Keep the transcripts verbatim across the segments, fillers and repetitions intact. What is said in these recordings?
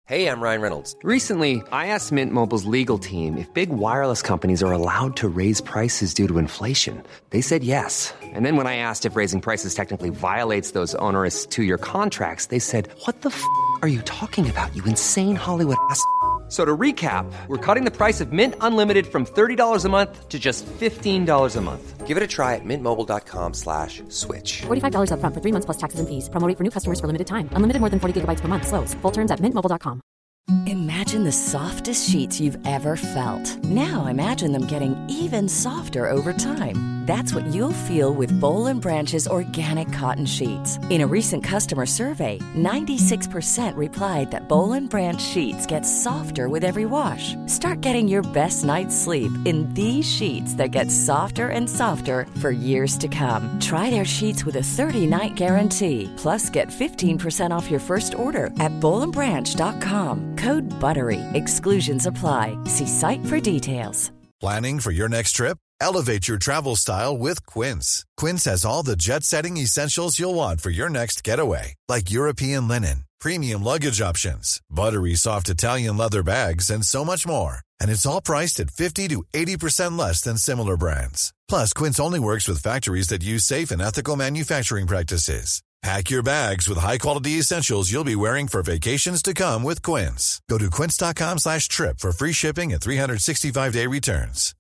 Hey, I'm Ryan Reynolds. Recently, I asked Mint Mobile's legal team if big wireless companies are allowed to raise prices due to inflation. They said yes. And then when I asked if raising prices technically violates those onerous two-year contracts, they said, what the f*** are you talking about, you insane Hollywood ass f- So to recap, we're cutting the price of Mint Unlimited from thirty dollars a month to just fifteen dollars a month. Give it a try at mintmobile.com slash switch. forty-five dollars up front for three months plus taxes and fees. Promo rate for new customers for limited time. Unlimited more than forty gigabytes per month. Slows full terms at mint mobile dot com. Imagine the softest sheets you've ever felt. Now imagine them getting even softer over time. That's what you'll feel with Boll and Branch's organic cotton sheets. In a recent customer survey, ninety-six percent replied that Boll and Branch sheets get softer with every wash. Start getting your best night's sleep in these sheets that get softer and softer for years to come. Try their sheets with a thirty-night guarantee. Plus, get fifteen percent off your first order at boll and branch dot com. Code BUTTERY. Exclusions apply. See site for details. Planning for your next trip? Elevate your travel style with Quince. Quince has all the jet-setting essentials you'll want for your next getaway, like European linen, premium luggage options, buttery soft Italian leather bags, and so much more. And it's all priced at fifty to eighty percent less than similar brands. Plus, Quince only works with factories that use safe and ethical manufacturing practices. Pack your bags with high-quality essentials you'll be wearing for vacations to come with Quince. Go to quince.com slash trip for free shipping and three sixty-five day returns.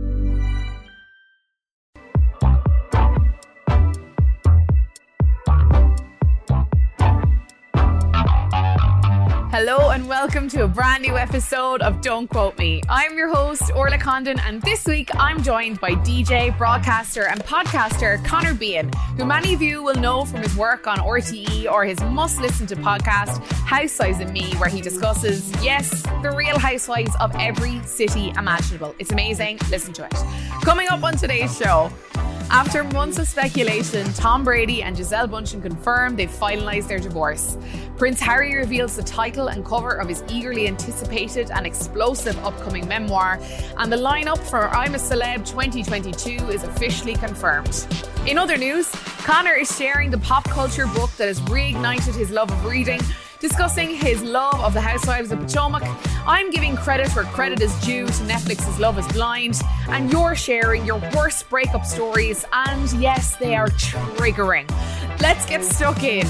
Hello and welcome to a brand new episode of Don't Quote Me. I'm your host, Orla Condon, and this week I'm joined by D J, broadcaster and podcaster Conor Behan, who many of you will know from his work on R T E or his must-listen-to podcast, Housewives and Me, where he discusses, yes, the real housewives of every city imaginable. It's amazing. Listen to it. Coming up on today's show, after months of speculation, Tom Brady and Gisele Bündchen confirmed they've finalised their divorce. Prince Harry reveals the title and cover of his eagerly anticipated and explosive upcoming memoir, and the lineup for I'm a Celeb twenty twenty-two is officially confirmed. In other news, Conor is sharing the pop culture book that has reignited his love of reading, discussing his love of the Housewives of Potomac. I'm giving credit where credit is due to Netflix's Love is Blind, and you're sharing your worst breakup stories, and yes, they are triggering. Let's get stuck in.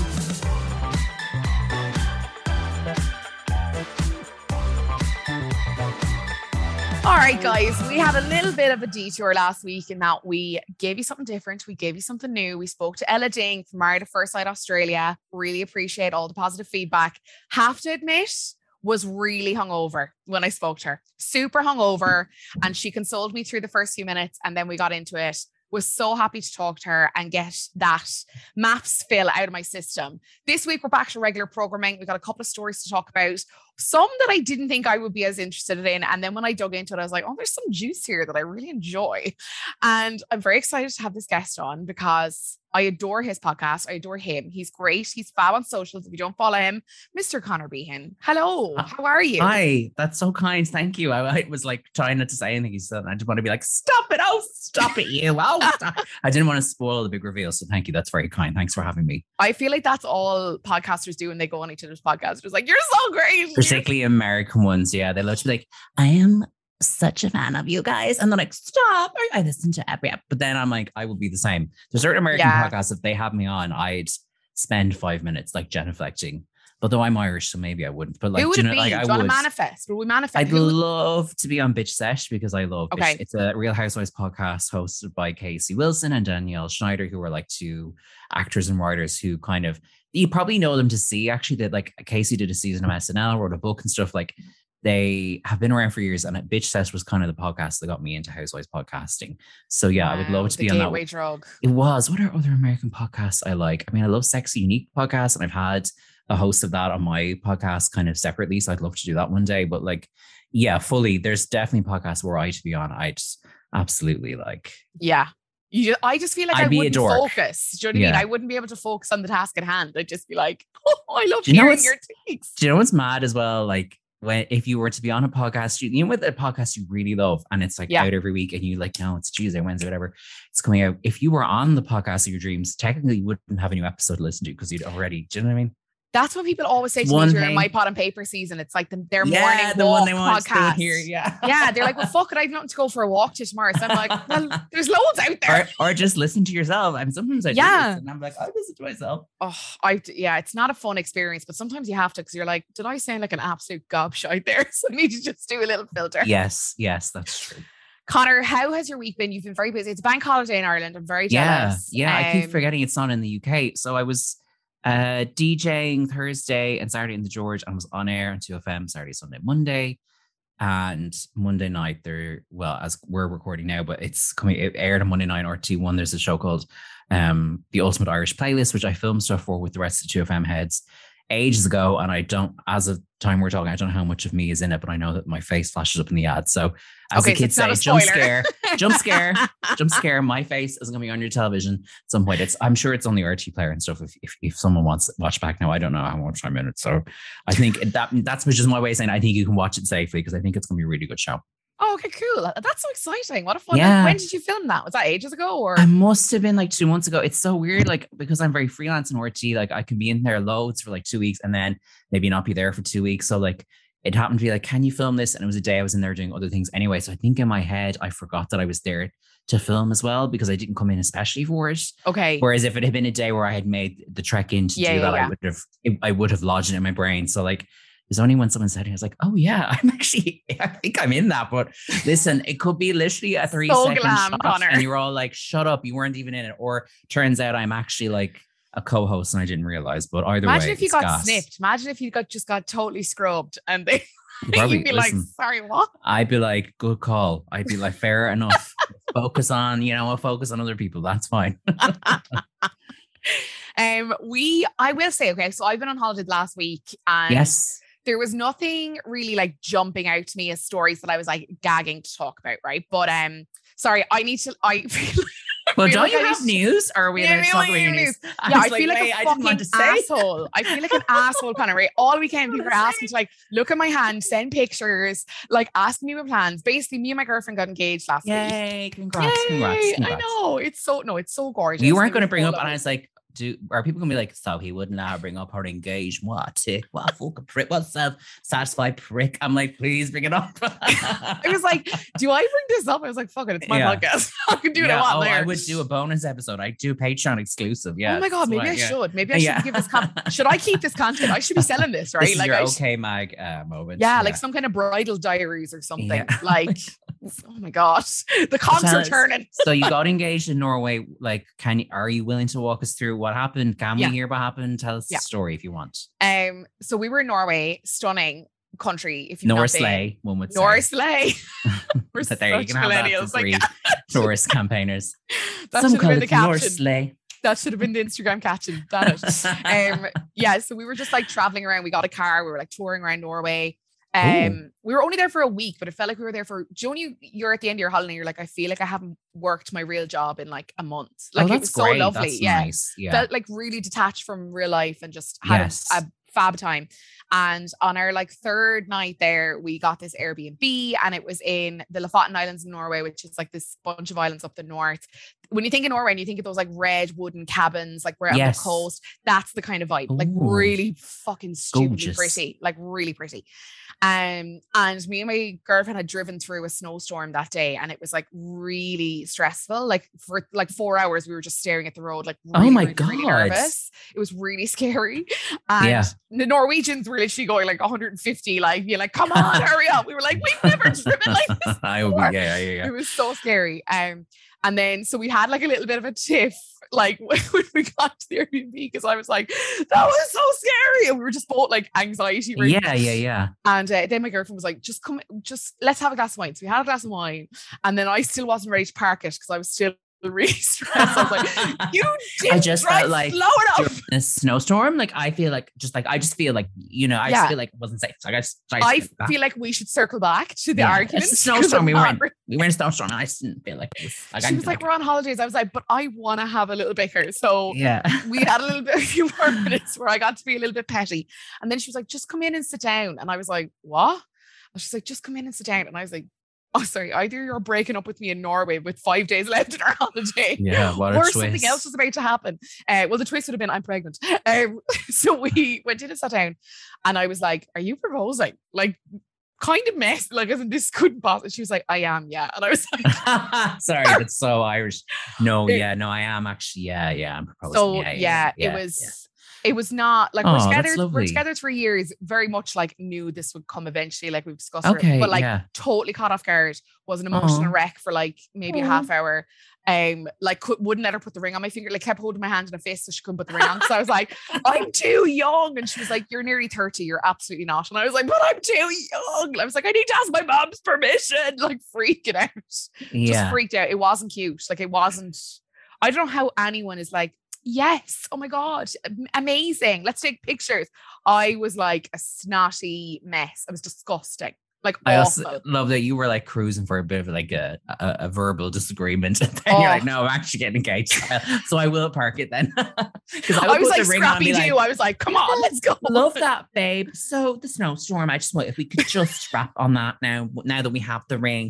All right, guys, we had a little bit of a detour last week in that we gave you something different. We gave you something new. We spoke to Ella Ding from Married at First Sight Australia. Really appreciate all the positive feedback. Have to admit, was really hungover when I spoke to her. Super hungover. And she consoled me through the first few minutes and then we got into it. Was so happy to talk to her and get that maths fill out of my system. This week, we're back to regular programming. We've got a couple of stories to talk about. Some that I didn't think I would be as interested in. And then when I dug into it, I was like, oh, there's some juice here that I really enjoy. And I'm very excited to have this guest on because I adore his podcast. I adore him. He's great. He's fab on socials. If you don't follow him, Mister Conor Behan. Hello. How are you? Hi. That's so kind. Thank you. I, I was like trying not to say anything. He said, I just want to be like, stop it. Oh, stop it, you. Oh, stop. I didn't want to spoil the big reveal. So thank you. That's very kind. Thanks for having me. I feel like that's all podcasters do when they go on each other's podcasts. It's like, you're so great. Particularly American ones. Yeah. They love to be like, I am such a fan of you guys. And they're like, stop. I listen to every app. But then I'm like, I will be the same. There's certain American yeah. podcasts, if they have me on, I'd spend five minutes like genuflecting. But though I'm Irish, so maybe I wouldn't. But like, who would do you it know, be? like, do I you want would to manifest? Will we manifest? I'd who love would... to be on Bitch Sesh because I love okay. Bitch. It's a Real Housewives podcast hosted by Casey Wilson and Danielle Schneider, who are like two actors and writers who kind of, you probably know them to see actually that like Casey did a season of S N L, wrote a book and stuff. Like they have been around for years, and Bitch Sesh was kind of the podcast that got me into Housewives podcasting. So yeah, wow, I would love to be on that. Gateway drug. It was. What are other American podcasts I like? I mean, I love Sexy Unique podcast, and I've had a host of that on my podcast kind of separately. So I'd love to do that one day. But like, yeah, fully, there's definitely podcasts where I to be on. I just absolutely like. Yeah. You just, I just feel like I'd I wouldn't focus. Do you know what yeah. I mean? I wouldn't be able to focus on the task at hand. I'd just be like, oh, I love hearing your takes. Do you know what's mad as well? Like, when if you were to be on a podcast, you, you know, with a podcast you really love, and it's like yeah. out every week, and you like, no, it's Tuesday, Wednesday, whatever, it's coming out. If you were on the podcast of your dreams, technically you wouldn't have a new episode to listen to because you'd already, do you know what I mean? That's what people always say to One me during thing- my pot and paper season. It's like the, their Yeah, morning the walk one they want to podcast. hear, yeah. Yeah, they're like, well, fuck it, I have nothing to go for a walk to tomorrow. So I'm like, well, there's loads out there. Or, or just listen to yourself. And sometimes I do Yeah. listen, and I'm like, I listen to myself. Oh, I yeah, it's not a fun experience, but sometimes you have to because you're like, did I sound like an absolute gobshite there? So I need to just do a little filter. Yes, yes, that's true. Connor, how has your week been? You've been very busy. It's a bank holiday in Ireland. I'm very Yeah, jealous. yeah. I keep Um, forgetting it's not in the U K. So I was uh, DJing Thursday and Saturday in the George, and was on air on two F M Saturday, Sunday, Monday. And Monday night, there, well, as we're recording now, but it's coming, it aired on Monday night or T one. There's a show called um, The Ultimate Irish Playlist, which I filmed stuff for with the rest of the two F M heads ages ago. And I don't, as of time we're talking, I don't know how much of me is in it, but I know that my face flashes up in the ad. So as Okay, the so kids it's not say, a jump spoiler. scare, jump scare, jump scare. My face isn't going to be on your television at some point. It's, I'm sure it's on the R T player and stuff. If, if, if someone wants to watch back now, I don't know how much I'm in it. So I think that that's just my way of saying I think you can watch it safely because I think it's going to be a really good show. Oh, okay, cool. That's so exciting. What a fun. Yeah. When did you film that? Was that ages ago or? I must have been like two months ago. It's so weird, like because I'm very freelance in R T, like I can be in there loads for like two weeks and then maybe not be there for two weeks. So like it happened to be like, can you film this? And it was a day I was in there doing other things anyway. So I think in my head, I forgot that I was there to film as well because I didn't come in especially for it. Okay. Whereas if it had been a day where I had made the trek in to Yeah, do yeah, that, yeah. I would have, I would have lodged it in my brain. So like, there's only when someone said it, I was like, oh yeah, I'm actually, I think I'm in that. But listen, it could be literally a three So second glam, shot Connor. and you're all like, shut up, you weren't even in it. Or turns out I'm actually like a co-host and I didn't realize. But either Imagine way, if you it's got gas. snipped. Imagine if you got just got totally scrubbed and they Probably, you'd be listen, like, sorry, what? I'd be like, good call. I'd be like, fair enough. Focus on, you know, I'll focus on other people. That's fine. Um, we I will say, okay, so I've been on holiday last week and Yes. there was nothing really like jumping out to me as stories that I was like gagging to talk about, right? But um, sorry, I need to I feel Well, feel don't like you I have need to- news? Or are we Yeah, allowed to we talk only about your have news? news. Yeah, was I feel like wait, a I didn't fucking want to say. asshole. I feel like an asshole, Connor, right? All weekend people were What asking to like look at my hand, send pictures, like asking me my plans. Basically, me and my girlfriend got engaged last week. Yay, congrats, Yay, congrats, I congrats. know. It's so no, it's so gorgeous. You weren't It going to was bring so up, and I lovely. was like, do are people going to be like, so he wouldn't now bring up her engagement? What? eh? What fucking prick? What self-satisfied prick? I'm like, please bring it up. I was like, do I bring this up? I was like, fuck it, it's my Yeah. podcast. I can do what yeah, I want oh, there. I would do a bonus episode. I do Patreon exclusive. Yeah. Oh my god, that's maybe why- I yeah. should. Maybe I should Yeah. give this. Con- should I keep this content? I should be selling this, right? This is like, your I sh- okay mag uh, moment. yeah, like some kind of bridal diaries or something. Yeah. Like, oh my god, the cogs Tell are us. turning. So you got engaged in Norway. Like, can you? Are you willing to walk us through what happened? Can Yeah. we hear what happened? Tell us Yeah. the story if you want. Um, so we were in Norway, stunning country. If you've not North been. Slay, one would say. North Slay. We're But there, you such can have that millennials. for Like, free. Tourist campaigners. that Some should have call been the it North caption. Slay. That should have been the Instagram caption. Damn it. Um, yeah, so we were just like traveling around. We got a car. We were like touring around Norway. Um, we were only there for a week, but it felt like we were there for. Do you know when you, you're at the end of your holiday? You're like, I feel like I haven't worked my real job in like a month. Like oh, it that's was so great. lovely. That's yeah, nice. Yeah. felt like really detached from real life and just had Yes. a, a fab time. And on our like third night there, we got this Airbnb and it was in the Lofoten Islands in Norway, which is like this bunch of islands up the north. When you think of Norway and you think of those like red wooden cabins, like we're on Yes. the coast, that's the kind of vibe. Like Ooh. really fucking stupidly Gorgeous. pretty, like really pretty. Um, and me and my girlfriend had driven through a snowstorm that day, and it was like really stressful. Like for like four hours, we were just staring at the road, like Oh really, my really, really God. nervous. It was really scary. And Yeah. the Norwegians were literally going like one hundred fifty, like you're like, come on, hurry up. We were like, we've never driven like this. I would be, before. yeah, yeah, yeah. It was so scary. Um, and then so we had like a little bit of a tiff, like when we got to the Airbnb, because I was like, that was so scary. And we were just both like anxiety ridden. Yeah, yeah, yeah. And uh, then my girlfriend was like, just come, just let's have a glass of wine. So we had a glass of wine. And then I still wasn't ready to park it because I was still really stressed. I was like, you didn't I just drive felt like slow enough. during a snowstorm, like I feel like just like I just feel like you know I Yeah. just feel like it wasn't safe. So I just I, I just back. feel like we should circle back to the Yeah, argument. it's a 'cause snowstorm. I'm We were not in, re- we were in a snowstorm. And I just didn't feel like it was like I She didn't was feel like, we're on holidays. I was like, but I want to have a little bicker. So yeah. we had a little bit, a few more minutes where I got to be a little bit petty. And then she was like, just come in and sit down. And I was like, what? And she's like, just come in and sit down. And I was like, oh, sorry, either you're breaking up with me in Norway with five days left in our holiday, Yeah, what a or twist. something else was about to happen. Uh, well, the twist would have been I'm pregnant. Um, so we went in and sat down, and I was like, "Are you proposing?" Like, kind of mess. Like, as in this couldn't possibly. She was like, "I am, yeah." And I was like, Sorry, that's so Irish. No, It- yeah, no, I am actually. Yeah, yeah, I'm proposing. so yeah, yeah, yeah, it was. yeah. It was not like Oh, we're that's together. We're lovely. together three years. Very much like knew this would come eventually. Like we've discussed, Okay, it, but like yeah. totally caught off guard. Was an emotional Aw. wreck for like maybe a Aw. half hour. Um, like could, wouldn't let her put the ring on my finger. Like kept holding my hand in a fist so she couldn't put the ring on. So I was like, I'm too young, and she was like, "You're nearly thirty. You're absolutely not." And I was like, "But I'm too young." I was like, "I need to ask my mom's permission." Like freaking out. Yeah. Just freaked out. It wasn't cute. Like it wasn't. I don't know how anyone is like, yes, oh my God, am- amazing. Let's take pictures. I was like a snotty mess. I was disgusting. Like I awful. also love that you were like cruising for a bit of like a a, a verbal disagreement, and then you're Oh. like, "No, I'm actually getting engaged, so I will park it then." Because I was like Scrappy Doo. I was like, come on, let's go. Love that, babe. So the snowstorm, I just want if we could just wrap on that now. Now that we have the ring,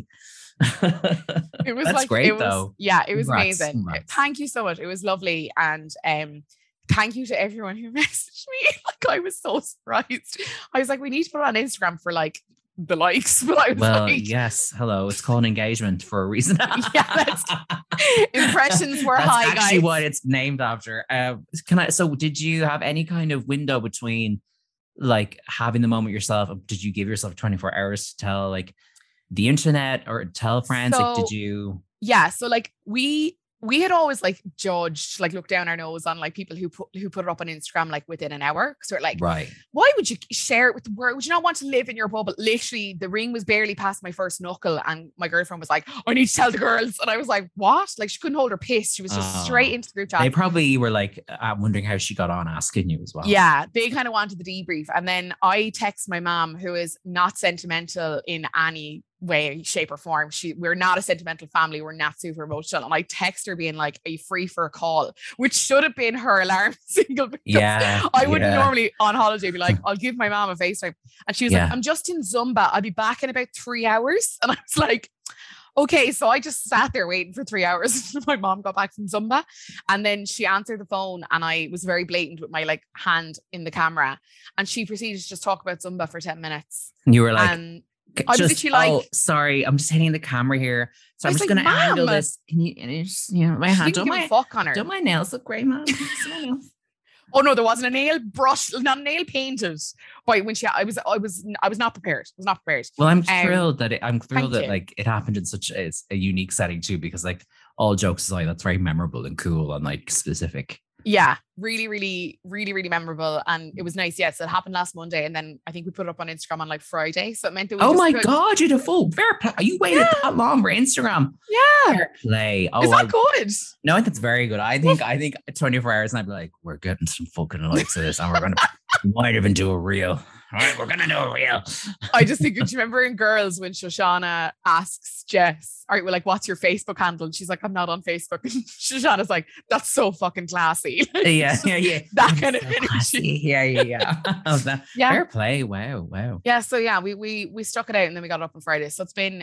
It was that's like, great it was, though. Yeah, it was Congrats, amazing. congrats. Thank you so much. It was lovely. And um, thank you to everyone who messaged me. Like I was so surprised. I was like, we need to put it on Instagram for like the likes. But I was Well, like, yes. Hello, it's called engagement for a reason. Yeah, that's- impressions were That's high, actually guys. what it's named after. Uh, can I? So, did you have any kind of window between, like, having the moment yourself? Did you give yourself twenty-four hours to tell, like, the internet or tell friends? Like, did So- you? Yeah, so like we we had always like judged, like looked down our nose on like people who put who put it up on Instagram like within an hour. So we're like, Right. why would you share it with the world? Would you not want to live in your bubble? Literally, the ring was barely past my first knuckle, and my girlfriend was like, I need to tell the girls. And I was like, what? Like she couldn't hold her piss. She was just Oh. straight into the group chat. They probably were like uh, wondering how she got on asking you as well. Yeah, they kind of wanted the debrief. And then I text my mom, who is not sentimental in any way, shape, or form. She we're not a sentimental family, we're not super emotional. And I text her being like, are you free for a call? Which should have been her alarm signal, because Yeah. I wouldn't yeah. normally on holiday be like, I'll give my mom a FaceTime. And she was Yeah. like, I'm just in Zumba. I'll be back in about three hours. And I was like, okay. So I just sat there waiting for three hours until my mom got back from Zumba. And then she answered the phone, and I was very blatant with my like hand in the camera. And she proceeded to just talk about Zumba for ten minutes. You were like, and C- I was just, literally like- oh, sorry, I'm just hitting the camera here. So I I'm was just like, going to angle "Ma'am." this. Can you, and it's just, you know, my she hand, didn't don't give a my, fuck on her. don't my nails look great, man? See my nails? Oh no, there wasn't a nail brush, not a nail painted. But when she, I was, I was, I was not prepared. I was not prepared. Well, I'm Um, thrilled that it, I'm thrilled thank that you. like it happened in such a, it's a unique setting too, because like all jokes aside, that's very memorable and cool and like specific. Yeah, really, really, really, really memorable. And it was nice. Yes, it happened last Monday. And then I think we put it up on Instagram on like Friday. So it meant that we Oh just my could- God, you did a full fair play. You waited Yeah. that long for Instagram. Yeah. Fair play. Oh, Is I, that good? no, I think that's very good. I think I think twenty-four hours and I'd be like, we're getting some fucking likes of this, and we're gonna we might even do a reel. All right, we're gonna do a reel. I just think, do you remember in Girls when Shoshana asks Jess, all right, well, like, what's your Facebook handle? And she's like, I'm not on Facebook. And Shoshana's like, that's so fucking classy. Yeah, yeah, yeah. That kind of So energy. classy. Yeah, yeah, yeah. Oh, that- Yeah. Fair play. Wow, wow. Yeah. So yeah, we we we stuck it out, and then we got it up on Friday. So it's been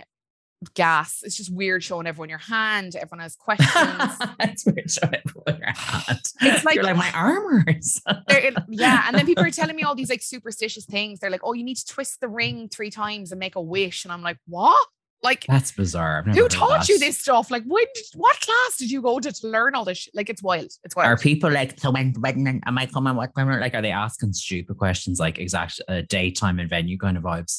gas. It's just weird showing everyone your hand. Everyone has questions. That's weird. Show everyone your hand. It's like- You're like my armors. They're in- yeah, and then people are telling me all these like superstitious things. They're like, "Oh, you need to twist the ring three times and make a wish," and I'm like, "What? Like, That's bizarre. I've never who heard taught that. you this stuff? Like, when? Did, what class did you go to to learn all this? Shit? Like, it's wild. It's wild." Are people like, so when, when am I coming? What time? Like, are they asking stupid questions like exact uh, date, time, and venue kind of vibes?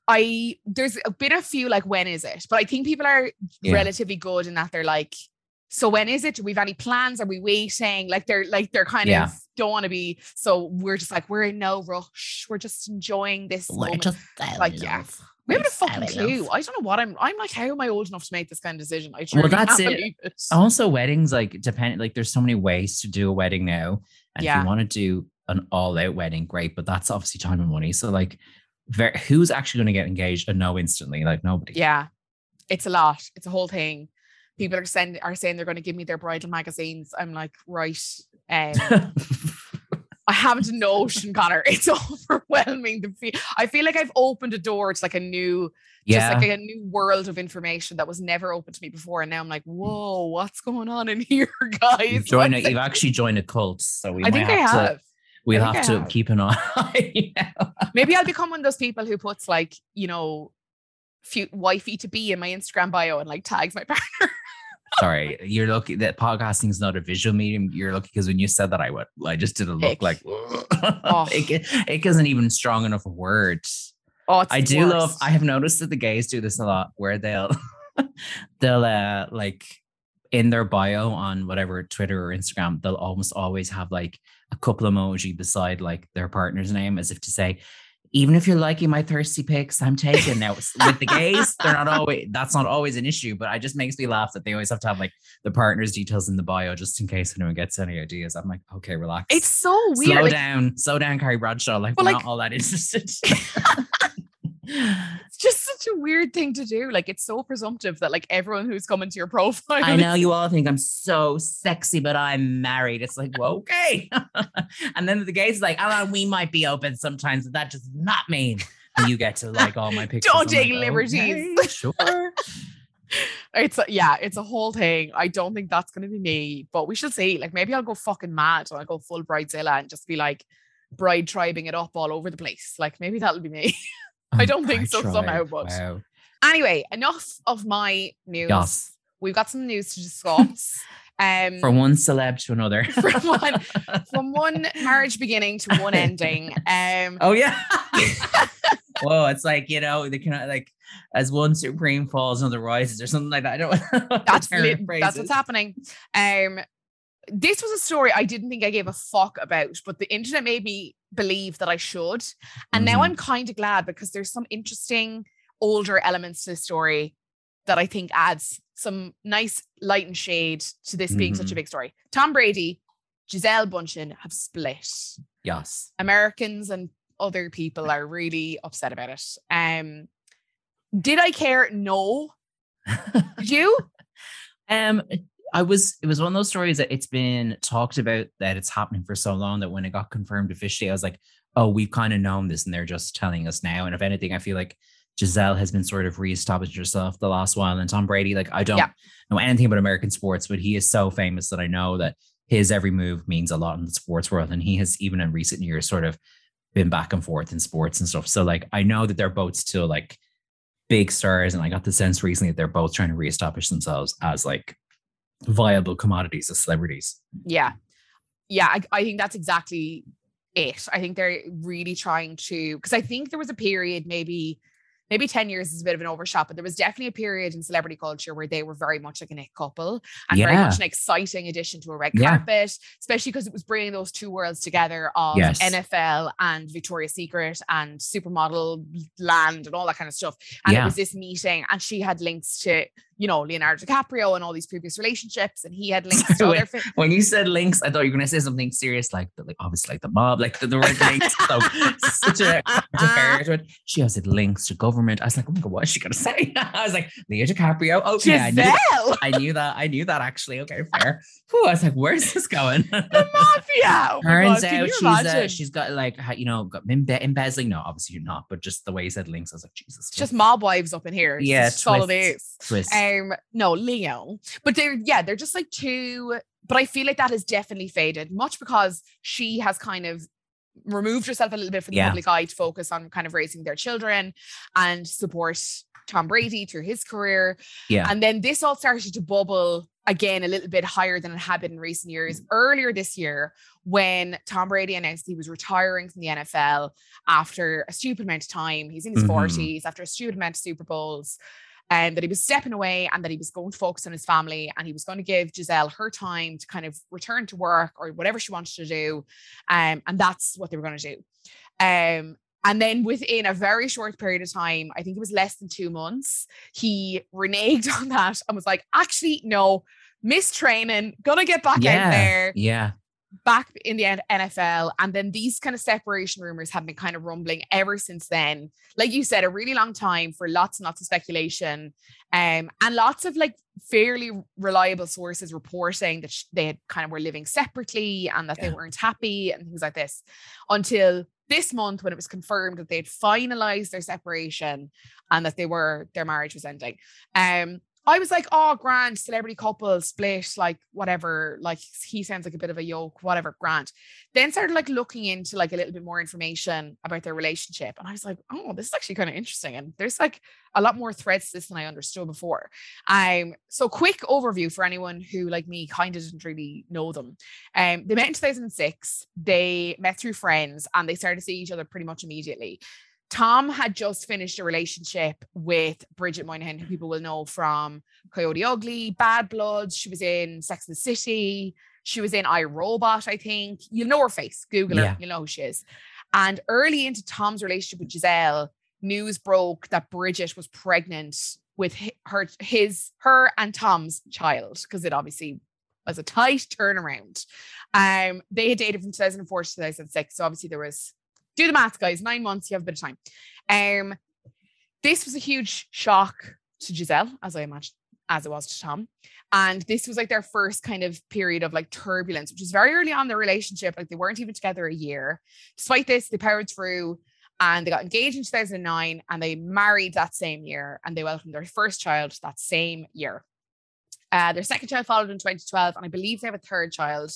I there's been a few like, when is it? But I think people are Yeah. relatively good in that they're like, so when is it? Do we have any plans? Are we waiting? Like they're like they're kind Yeah. of don't want to be. So we're just like, we're in no rush. We're just enjoying this moment. Like, yeah. We haven't a fucking clue. I don't know what I'm. I'm like, how am I old enough to make this kind of decision? I truly that's can't it. believe it. Also, weddings like depend. Like, there's so many ways to do a wedding now, and if Yeah. you want to do an all-out wedding, great. But that's obviously time and money. So, like, ver- who's actually going to get engaged and know instantly? Like, nobody. Yeah, it's a lot. It's a whole thing. People are sending are saying they're going to give me their bridal magazines. I'm like, right. Um, I haven't a notion, Connor. It's overwhelming. The fe- I feel like I've opened a door to like a new, Yeah. just like a new world of information that was never open to me before. And now I'm like, whoa, what's going on in here, guys? You've, joined a, What's you've it- actually joined a cult. So we I might think I have, have. to, we'll I think have I to have. keep an eye. Yeah. Maybe I'll become one of those people who puts like, you know, few, wifey to be in my Instagram bio and like tags my partner. Sorry, you're lucky that podcasting is not a visual medium. You're lucky because when you said that, I went, I just did a look Ick. like, Oh. it, it isn't even strong enough a word. Oh, it's I the do worst. love, I have noticed that the gays do this a lot where they'll, they'll uh, like in their bio on whatever Twitter or Instagram, they'll almost always have like a couple emoji beside like their partner's name as if to say, even if you're liking my thirsty pics, I'm taken. Now with the gays, they're not always, that's not always an issue, but it just makes me laugh that they always have to have like the partner's details in the bio just in case anyone gets any ideas. I'm like, okay, relax. It's so weird. Slow like, down, slow down, Carrie Bradshaw. Like, Well, we're like- not all that interested. It's just such a weird thing to do. Like, it's so presumptive that like everyone who's coming to your profile. I know you all think I'm so sexy, but I'm married. It's like, well, okay. And then the gays like, oh, we might be open sometimes, but that does not mean you get to like all my pictures. Don't I'm take like, liberties. okay, sure. It's a, yeah, it's a whole thing. I don't think that's going to be me, but we shall see. Like, maybe I'll go fucking mad and I'll go full Bridezilla and just be like bride tribing it up all over the place. Like, maybe that'll be me. I don't think so somehow, but wow. anyway, enough of my news. Yes. We've got some news to discuss. Um, From one celeb to another. from one from one marriage beginning to one ending. Um, Oh yeah. Whoa, it's like, you know, they can like as one supreme falls, another rises or something like that. I don't know. that's the lit- term that's phrases. what's happening. Um, this was a story I didn't think I gave a fuck about, but the internet made me believe that I should. And now Mhm. I'm kind of glad because there's some interesting older elements to the story that I think adds some nice light and shade to this being such a Mhm. big story. Tom Brady, Giselle Bundchen have split. Yes. Americans and other people are really upset about it. Um, did I care? No. Did you? Um, I was. It was one of those stories that it's been talked about that it's happening for so long that when it got confirmed officially, I was like, "Oh, we've kind of known this, and they're just telling us now." And if anything, I feel like Giselle has been sort of reestablished herself the last while, and Tom Brady, like I don't Yeah. know anything about American sports, but he is so famous that I know that his every move means a lot in the sports world, and he has even in recent years sort of been back and forth in sports and stuff. So like I know that they're both still like big stars, and I got the sense recently that they're both trying to reestablish themselves as like viable commodities as celebrities. Yeah. Yeah, I, I think that's exactly it. I think they're really trying to, because I think there was a period, maybe maybe ten years is a bit of an overshot, but there was definitely a period in celebrity culture where they were very much like an it couple and very Yeah. much an exciting addition to a red Yeah. carpet, especially because it was bringing those two worlds together of Yes. N F L and Victoria's Secret and supermodel land and all that kind of stuff. And Yeah. it was this meeting, and she had links to, you know, Leonardo DiCaprio and all these previous relationships, and he had links to Sorry, other fi- When you said links, I thought you were going to say something serious, like the, like obviously like the mob, like the, the word links. So such a, such a barrier to it. She has it links to government. I was like, oh my god, what is she going to say? I was like, Leo DiCaprio. Okay, I knew, Giselle, I knew that. I knew that actually. Okay, fair. Whew, I was like, where's this going? the mafia. Oh my Turns God, can out you she's uh, imagine? she's got like ha- you know got embe- embezzling. No, obviously you're not. But just the way you said links, I was like, Jesus. It's just mob wives up in here. It's Yeah, just all it is. twist. Um, no, Leo. But they're yeah, they're just like two. But I feel like that has definitely faded, much because she has kind of removed herself a little bit from the Yeah. public eye to focus on kind of raising their children and support Tom Brady through his career. Yeah. And then this all started to bubble again a little bit higher than it had been in recent years. Earlier this year, when Tom Brady announced he was retiring from the N F L after a stupid amount of time, he's in his Mhm. forties, after a stupid amount of Super Bowls, and that he was stepping away and that he was going to focus on his family and he was going to give Giselle her time to kind of return to work or whatever she wanted to do. Um, and that's what they were going to do. Um, and then within a very short period of time, I think it was less than two months, he reneged on that and was like, actually, no, mistraining, gonna get back yeah. out there. Yeah. back in the N F L. And then these kind of separation rumors have been kind of rumbling ever since then. Like you said, a really long time for lots and lots of speculation. Um, and lots of like fairly reliable sources reporting that sh- they had kind of were living separately and that yeah. they weren't happy and things like this, until this month when it was confirmed that they'd finalized their separation and that they were, their marriage was ending. Um, I was like, oh, grand, celebrity couple, split, like whatever, like he sounds like a bit of a yoke, whatever, grand. Then started like looking into like a little bit more information about their relationship. And I was like, oh, this is actually kind of interesting. And there's like a lot more threads to this than I understood before. Um, so quick overview for anyone who like me kind of didn't really know them. Um, they met in two thousand six, they met through friends and they started to see each other pretty much immediately. Tom had just finished a relationship with Bridget Moynahan, who people will know from Coyote Ugly, Bad Blood. She was in Sex and the City. She was in iRobot, I think. You'll know her face. Google her. Yeah. You'll know who she is. And early into Tom's relationship with Giselle, news broke that Bridget was pregnant with her, his, her and Tom's child, because it obviously was a tight turnaround. Um, they had dated from two thousand four to two thousand six. So obviously there was... Do the math, guys. Nine months, you have a bit of time. Um, this was a huge shock to Giselle, as I imagine, as it was to Tom. And this was like their first kind of period of like turbulence, which was very early on in their relationship. Like they weren't even together a year. Despite this, they powered through and they got engaged in two thousand nine and they married that same year and they welcomed their first child that same year. Uh, their second child followed in twenty twelve and I believe they have a third child.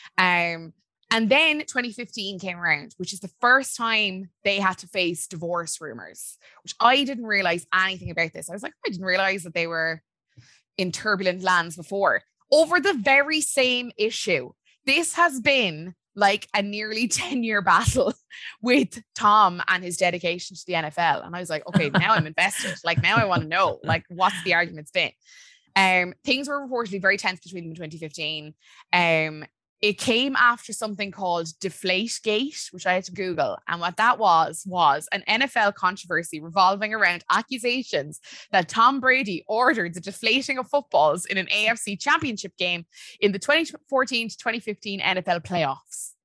Um, And then twenty fifteen came around, which is the first time they had to face divorce rumors, which I didn't realize anything about this. I was like, I didn't realize that they were in turbulent lands before over the very same issue. This has been like a nearly ten year battle with Tom and his dedication to the N F L. And I was like, okay, now I'm invested. Like now I want to know, like what's the argument's been. Um, things were reportedly very tense between them in twenty fifteen. Um, It came after something called Deflategate, which I had to Google. And what that was, was an N F L controversy revolving around accusations that Tom Brady ordered the deflating of footballs in an A F C championship game in the twenty fourteen to twenty fifteen N F L playoffs.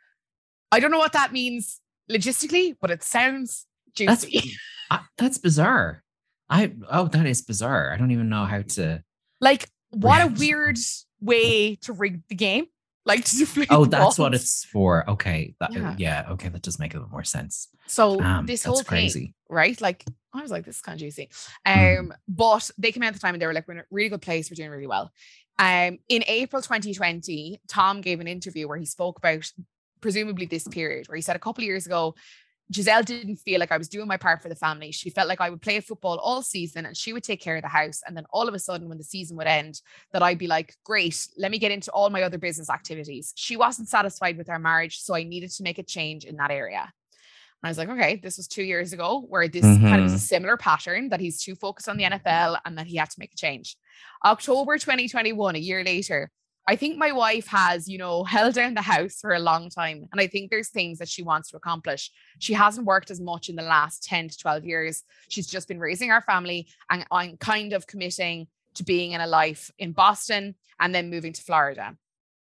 I don't know what that means logistically, but it sounds juicy. That's, uh, that's bizarre. I Oh, that is bizarre. I don't even know how to... Like, what react. A weird way to rig the game. Like to deflate oh, that's balls. what it's for. Okay. That, yeah. yeah. Okay. That does make a little more sense. So um, this whole crazy. thing, right? Like I was like, this is kind of juicy. Um, mm. But they came out at the time and they were like, we're in a really good place. We're doing really well. Um, in April twenty twenty, Tom gave an interview where he spoke about presumably this period where he said a couple of years ago, Giselle didn't feel like I was doing my part for the family. She felt like I would play football all season and she would take care of the house. And then all of a sudden, when the season would end, that I'd be like, great, let me get into all my other business activities. She wasn't satisfied with our marriage, so I needed to make a change in that area. And I was like, okay, this was two years ago where this mm-hmm. kind of was a similar pattern, that he's too focused on the N F L and that he had to make a change. October twenty twenty-one, a year later, I think my wife has, you know, held down the house for a long time. And I think there's things that she wants to accomplish. She hasn't worked as much in the last ten to twelve years. She's just been raising our family. And I'm kind of committing to being in a life in Boston and then moving to Florida.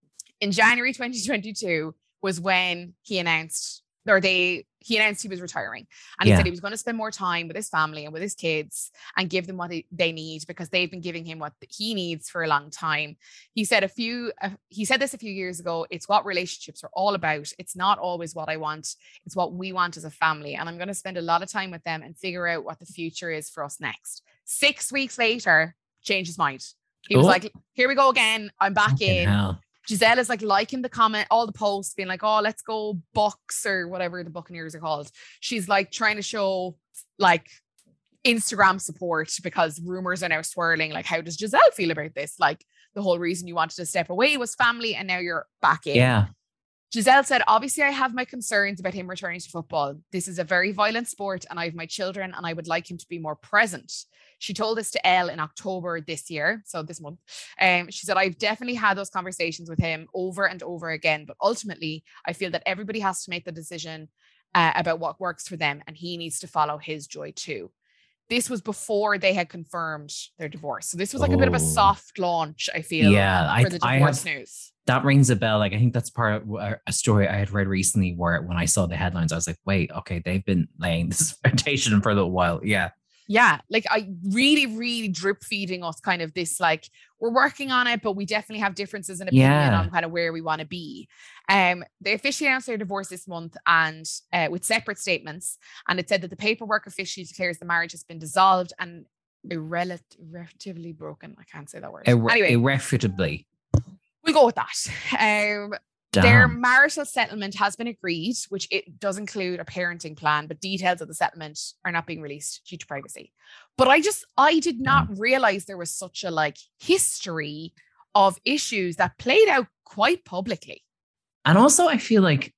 In January twenty twenty-two was when he announced, or they, he announced he was retiring. And he yeah. said he was going to spend more time with his family and with his kids and give them what they, they need, because they've been giving him what he needs for a long time. He said a few, uh, he said this a few years ago, it's what relationships are all about. It's not always what I want. It's what we want as a family. And I'm going to spend a lot of time with them and figure out what the future is for us next. Six weeks later, changed his mind. He was oh. like, here we go again. I'm back Fucking in. Hell. Giselle is like liking the comment, all the posts, being like, oh, let's go Bucks or whatever the Buccaneers are called. She's like trying to show like Instagram support because rumors are now swirling. Like, how does Giselle feel about this? Like, the whole reason you wanted to step away was family and now you're back in. Yeah. Giselle said, obviously, I have my concerns about him returning to football. This is a very violent sport and I have my children and I would like him to be more present. She told this to Elle in October this year, so this month. Um, she said, I've definitely had those conversations with him over and over again, but ultimately, I feel that everybody has to make the decision uh, about what works for them and he needs to follow his joy too. this was before they had confirmed their divorce. So this was like a bit of a Oh. soft launch, I feel, Yeah, I- for the I divorce have- news. That rings a bell. Like, I think that's part of a- a story I had read recently where when I saw the headlines, I was like, wait, okay, they've been laying this foundation for a little while. Yeah. Yeah, like I really, really drip feeding us kind of this, like, we're working on it, but we definitely have differences in opinion Yeah. on kind of where we want to be. Um, they officially announced their divorce this month and uh, with separate statements. And it said that the paperwork officially declares the marriage has been dissolved and irrel- irrevocably broken. I can't say that word. Irre- anyway, irrefutably. we'll go with that. Um, Their Damn. marital settlement has been agreed, which it does include a parenting plan, but details of the settlement are not being released due to privacy. But I just, I did not realize there was such a like history of issues that played out quite publicly. And also, I feel like,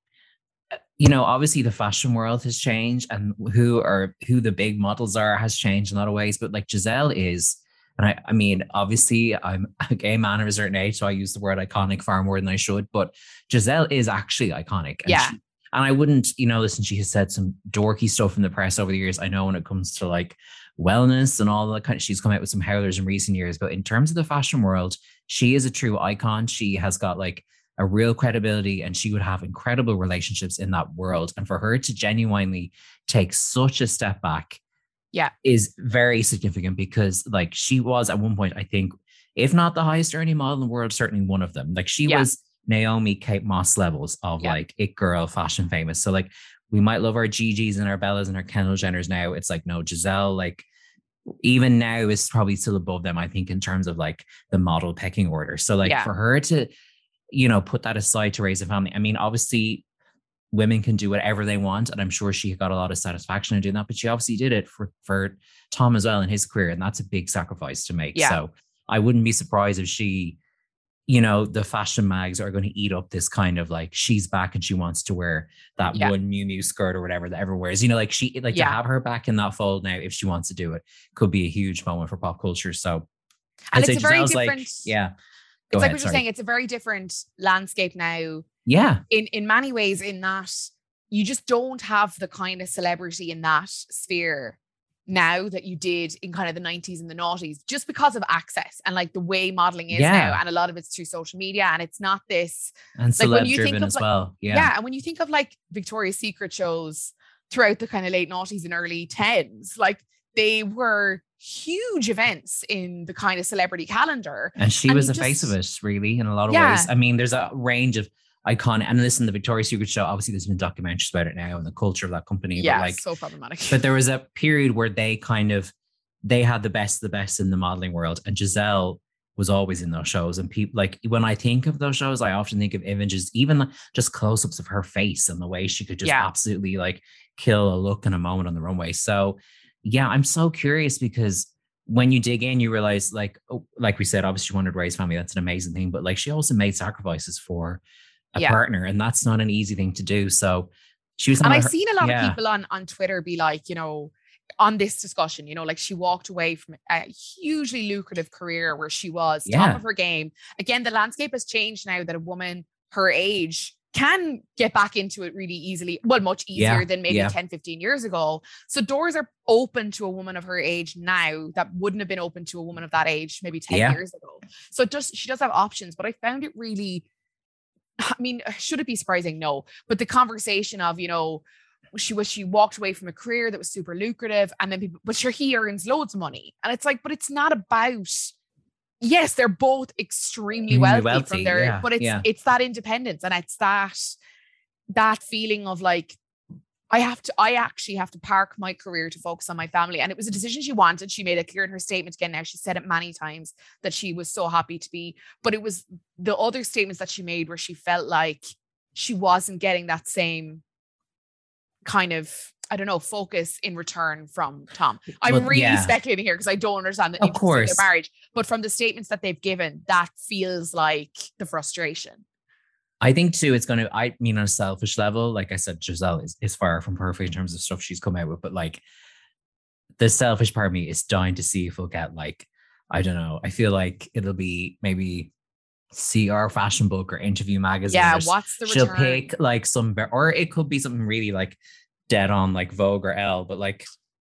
you know, obviously the fashion world has changed and who are who the big models are has changed in a lot of ways. But like Giselle is, and I, I mean, obviously I'm a gay man of a certain age, so I use the word iconic far more than I should. But Giselle is actually iconic. And Yeah. she- and I wouldn't, you know, listen, she has said some dorky stuff in the press over the years. I know when it comes to like wellness and all that kind of, she's come out with some howlers in recent years. But in terms of the fashion world, she is a true icon. She has got like a real credibility and she would have incredible relationships in that world. And for her to genuinely take such a step back Yeah. is very significant because like she was at one point, I think, if not the highest earning model in the world, certainly one of them. Like she Yeah. was Naomi Kate Moss levels of Yeah. like it girl fashion famous. So like we might love our Gigi's and our Bellas and our Kendall Jenners now. It's like, no, Giselle, like even now is probably still above them, I think, in terms of like the model pecking order. So like Yeah. for her to, you know, put that aside to raise a family. I mean, obviously women can do whatever they want. And I'm sure she got a lot of satisfaction in doing that, but she obviously did it for, for Tom as well in his career. And that's a big sacrifice to make. Yeah. So I wouldn't be surprised if she, you know, the fashion mags are going to eat up this kind of like, she's back and she wants to wear that Yeah. one Miu Miu skirt or whatever that everyone wears, you know, like she, like Yeah. to have her back in that fold now, if she wants to do it, could be a huge moment for pop culture. So And I'd say it's a very Giselle's different, like, yeah. Go it's like ahead, what you're sorry. saying, it's a very different landscape now Yeah. in, in many ways, in that you just don't have the kind of celebrity in that sphere now that you did in kind of the nineties and the noughties, just because of access and like the way modeling is Yeah. now. And a lot of it's through social media and it's not this, And like, when celeb you think driven of, as like- well. yeah. Yeah. And when you think of like Victoria's Secret shows throughout the kind of late noughties and early tens, like they were huge events in the kind of celebrity calendar. And she And was you the face of just- it, really, in a lot of Yeah. ways. I mean, there's a range of iconic, and listen, the Victoria's Secret show, obviously there's been documentaries about it now and the culture of that company. Yeah, But like, so problematic. but there was a period where they kind of, they had the best of the best in the modeling world. And Giselle was always in those shows. And people like, when I think of those shows, I often think of images, even just close-ups of her face and the way she could just Yeah. absolutely like kill a look and a moment on the runway. So yeah, I'm so curious because when you dig in, you realize like, oh, like we said, obviously she wanted to raise family. That's an amazing thing. But like, she also made sacrifices for a Yeah. partner, and that's not an easy thing to do. So she was, And on I've her- seen a lot yeah. of people on, on Twitter be like, you know, on this discussion, you know, like she walked away from a hugely lucrative career where she was Yeah. top of her game. Again, the landscape has changed now that a woman her age can get back into it really easily. Well, much easier Yeah, than maybe yeah. ten, fifteen years ago. So doors are open to a woman of her age now that wouldn't have been open to a woman of that age maybe ten Yeah. years ago. So it does, she does have options, but I found it really, I mean, should it be surprising? No. But the conversation of, you know, she was, she walked away from a career that was super lucrative and then people, but sure, he earns loads of money. And it's like, but it's not about, yes, they're both extremely Extremely wealthy, wealthy, from their, yeah, but it's, yeah. it's that independence and it's that, that feeling of like, I have to, I actually have to park my career to focus on my family. And it was a decision she wanted. She made it clear in her statement again. Now she said it many times that she was so happy to be, but it was the other statements that she made where she felt like she wasn't getting that same kind of, I don't know, focus in return from Tom. I'm Well, really yeah. speculating here because I don't understand the Of intricacies course. their marriage, but from the statements that they've given, that feels like the frustration. I think too, it's going to, I mean, on a selfish level, like I said, Giselle is, is far from perfect in terms of stuff she's come out with, but like the selfish part of me is dying to see if we'll get like, I don't know, I feel like it'll be maybe C R Fashion Book or Interview Magazine. Yeah, or what's the she'll return? pick like some, or it could be something really like dead on like Vogue or Elle, but like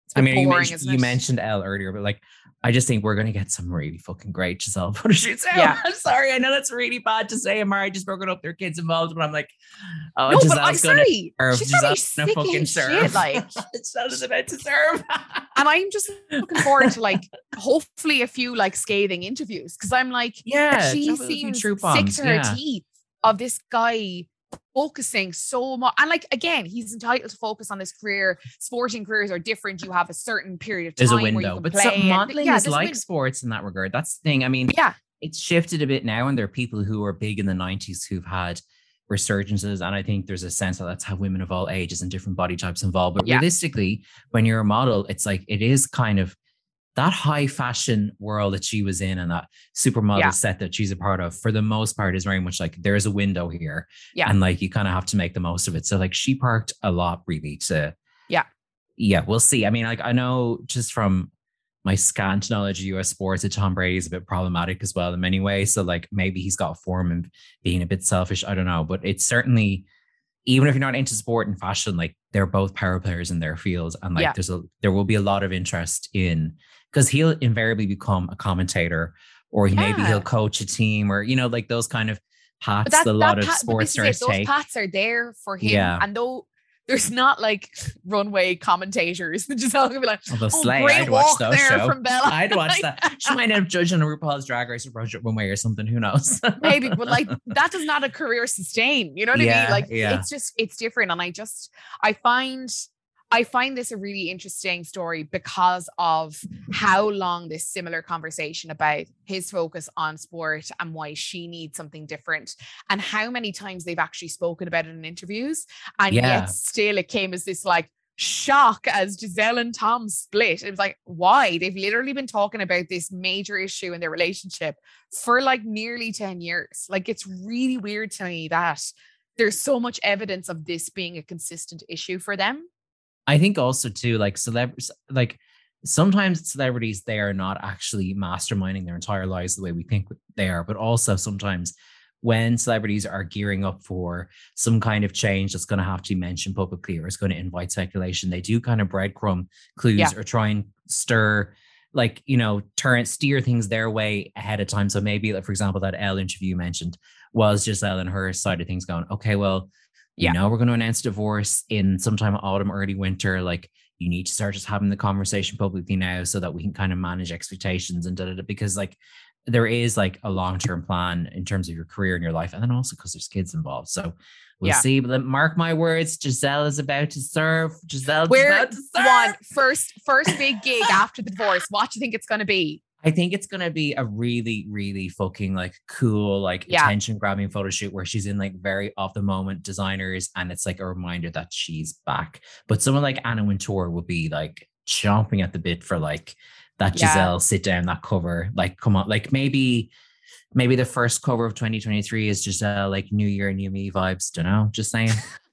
I mean, you, boring, mentioned, isn't you it? mentioned Elle earlier, but like, I just think we're going to get some really fucking great Giselle photo shoots. Yeah. I'm sorry. I know that's really bad to say. Amara just broken up, their kids involved, but I'm like, oh, No, but Giselle's I'm going to sorry. serve. She's probably Giselle's going sick to of fucking his serve. shit, like. Giselle is about to serve. And I'm just looking forward to like hopefully a few like scathing interviews, because I'm like, Yeah, she drop a few seems true sick bombs, to her yeah. teeth of this guy focusing so much. And like, again, he's entitled to focus on his career. Sporting careers are different. You have a certain period of time There's a where you window, can but play. so, and- modeling yeah, is there's a like win- sports in that regard. That's the thing. I mean, Yeah. it's shifted a bit now, and there are people who were big in the nineties who've had resurgences, and I think there's a sense that that's how women of all ages and different body types involved. But Yeah. realistically, when you're a model, it's like it is kind of that high fashion world that she was in, and that supermodel Yeah. set that she's a part of, for the most part, is very much like there is a window here, Yeah. and like you kind of have to make the most of it. So like she parked a lot really to, Yeah. yeah, we'll see. I mean, like I know just from my scant knowledge of U S sports that Tom Brady is a bit problematic as well in many ways. So like maybe he's got form and being a bit selfish. I don't know, but it's certainly, even if you're not into sport and fashion, like they're both power players in their fields, and like Yeah. there's a there will be a lot of interest in, because he'll invariably become a commentator, or he, maybe Yeah. he'll coach a team, or you know, like those kind of hats But that's that a lot that of pat, but sports this is it. stars Those take. pats are there for him. Yeah. And though there's not like runway commentators, which is all gonna be like, Although oh, Slay, great I'd watch walk those there show. from Bella. I'd watch that. She might end up judging a RuPaul's Drag Race or Project Runway or something. Who knows? Maybe, but like that does not a career sustain. You know what I Yeah, mean? Like yeah. it's just it's different. And I just I find I find this a really interesting story because of how long this similar conversation about his focus on sport and why she needs something different, and how many times they've actually spoken about it in interviews, and Yeah. yet still it came as this like shock as Giselle and Tom split. It was like, why? They've literally been talking about this major issue in their relationship for like nearly ten years. Like, it's really weird to me that there's so much evidence of this being a consistent issue for them. I think also too, like celebrities, like sometimes celebrities, they are not actually masterminding their entire lives the way we think they are, but also sometimes when celebrities are gearing up for some kind of change that's going to have to be mentioned publicly or is going to invite speculation, they do kind of breadcrumb clues Yeah. or try and stir, like, you know, turn, steer things their way ahead of time. So maybe, like, for example, that Elle interview you mentioned was Giselle and her side of things going, okay, well, you Yeah. know, we're going to announce divorce in sometime autumn, early winter. Like, you need to start just having the conversation publicly now so that we can kind of manage expectations and da, da, da, because like there is like a long-term plan in terms of your career and your life. And then also because there's kids involved. So we'll Yeah. see. But mark my words, Giselle is about to serve. Giselle Where is about to serve. one first first big gig after the divorce, what do you think it's going to be? I think it's gonna be a really, really fucking like cool, like Yeah. attention grabbing photo shoot where she's in like very off the moment designers, and it's like a reminder that she's back. But someone like Anna Wintour would be like chomping at the bit for like that Yeah. Giselle sit down, that cover. Like, come on, like maybe, maybe the first cover of twenty twenty-three is Giselle, like New Year, New Me vibes. Don't know, just saying.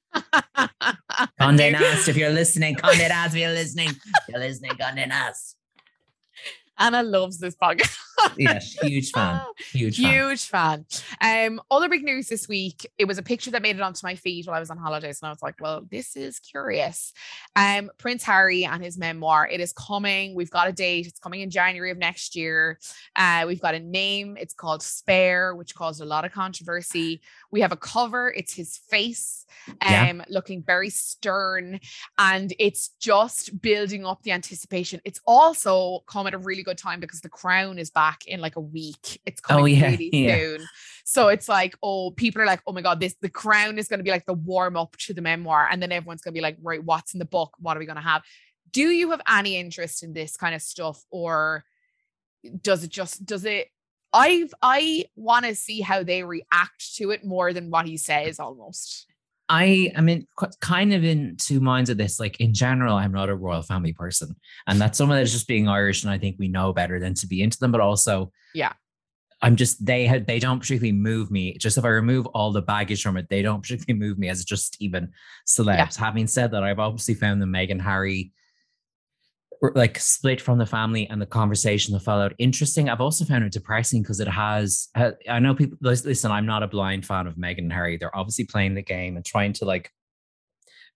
Condé Nast, if you're listening, Condé Nast, if you're listening, if you're listening, Condé Nast. Anna loves this podcast. Yes, huge fan. Huge fan. Huge fan. Um, other big news this week. It was a picture that made it onto my feed while I was on holidays, and I was like, "Well, this is curious." Um, Prince Harry and his memoir. It is coming. We've got a date. It's coming in January of next year. Uh, we've got a name. It's called Spare, which caused a lot of controversy. We have a cover. It's his face, um, Yeah. looking very stern, and it's just building up the anticipation. It's also come at a really good time because The Crown is back in like a week. It's coming Oh, yeah, really yeah. soon. So it's like, oh, people are like, oh my God, this The Crown is going to be like the warm up to the memoir. And then everyone's going to be like, right, what's in the book? What are we going to have? Do you have any interest in this kind of stuff? Or does it just, does it, I've, I want to see how they react to it more than what he says almost. I am in qu- kind of in two minds of this. Like in general, I'm not a royal family person, and that's someone that's just being Irish, and I think we know better than to be into them. But also, Yeah. I'm just they had they don't particularly move me. Just if I remove all the baggage from it, they don't particularly move me as just even celebs. Yeah. Having said that, I've obviously found the Meghan Harry were, like split from the family and the conversation that followed interesting. I've also found it depressing because it has, uh, I know people, listen, I'm not a blind fan of Meghan and Harry. They're obviously playing the game and trying to like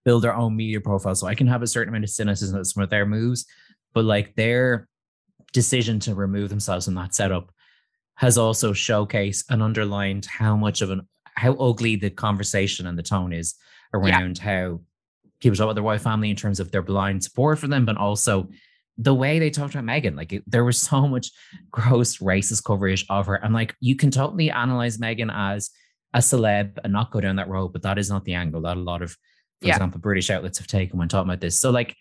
build their own media profile. So I can have a certain amount of cynicism at some of their moves, but like their decision to remove themselves from that setup has also showcased and underlined how much of an how ugly the conversation and the tone is around yeah. how people talk about their royal family in terms of their blind support for them, but also the way they talked about Meghan. Like it, there was so much gross racist coverage of her. And like, you can totally analyze Meghan as a celeb and not go down that road, but that is not the angle that a lot of, for yeah. example, British outlets have taken when talking about this. So like,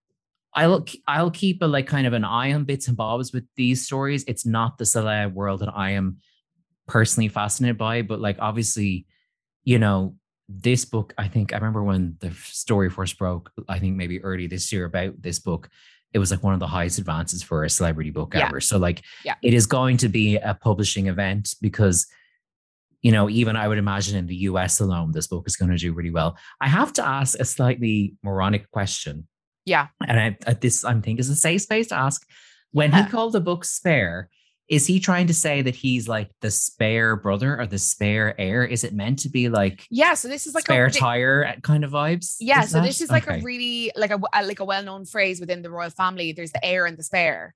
I'll, I'll keep a like kind of an eye on bits and bobs with these stories. It's not the celeb world that I am personally fascinated by, but like, obviously, you know, this book, I think, I remember when the story first broke, I think maybe early this year about this book, it was like one of the highest advances for a celebrity book yeah. ever. So like, yeah. it is going to be a publishing event because, you know, even I would imagine in the U S alone, this book is going to do really well. I have to ask a slightly moronic question. Yeah. And I, at this, I'm thinking it's a safe space to ask. When yeah. he called the book Spare, is he trying to say that he's like the spare brother or the spare heir? Is it meant to be like yeah? So this is like spare a tire kind of vibes. Yeah. Is so that? this is like okay. a really like a, a like a well known phrase within the royal family. There's the heir and the spare.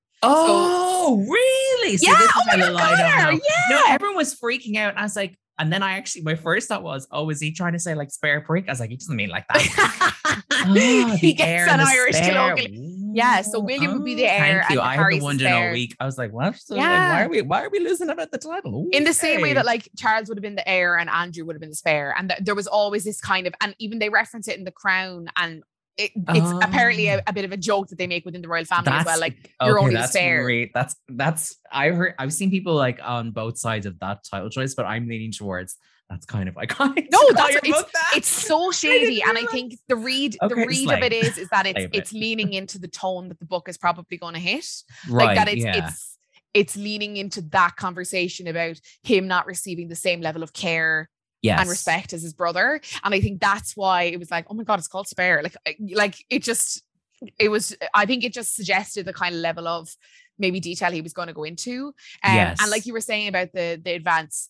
Oh, so, really? So yeah. This is oh my God, yeah. No, everyone was freaking out. And I was like, and then I actually, my first thought was, oh, is he trying to say like spare prick? I was like, he doesn't mean like that. oh, he gets an Irish colloquial. Yeah, so William oh, would be the heir. Thank you. And I Harry's had been wondering all week. I was like, what? So yeah. like, why are we why are we losing about the title? Okay. In the same way that like Charles would have been the heir and Andrew would have been the spare. And th- there was always this kind of, and even they reference it in The Crown, and it, it's oh. apparently a, a bit of a joke that they make within the royal family that's, as well. Like you're okay, only that's the spare. Great. That's that's I've heard I've seen people like on both sides of that title choice, but I'm leaning towards that's kind of iconic. No, that's it's, that. it's so shady. I and I think the read okay, the read of it is is that it's it's leaning into the tone that the book is probably going to hit. Right, like that it's yeah. it's it's leaning into that conversation about him not receiving the same level of care yes. and respect as his brother. And I think that's why it was like, oh my God, it's called Spare. Like like it just it was I think it just suggested the kind of level of maybe detail he was going to go into. Um, yes. And like you were saying about the the advance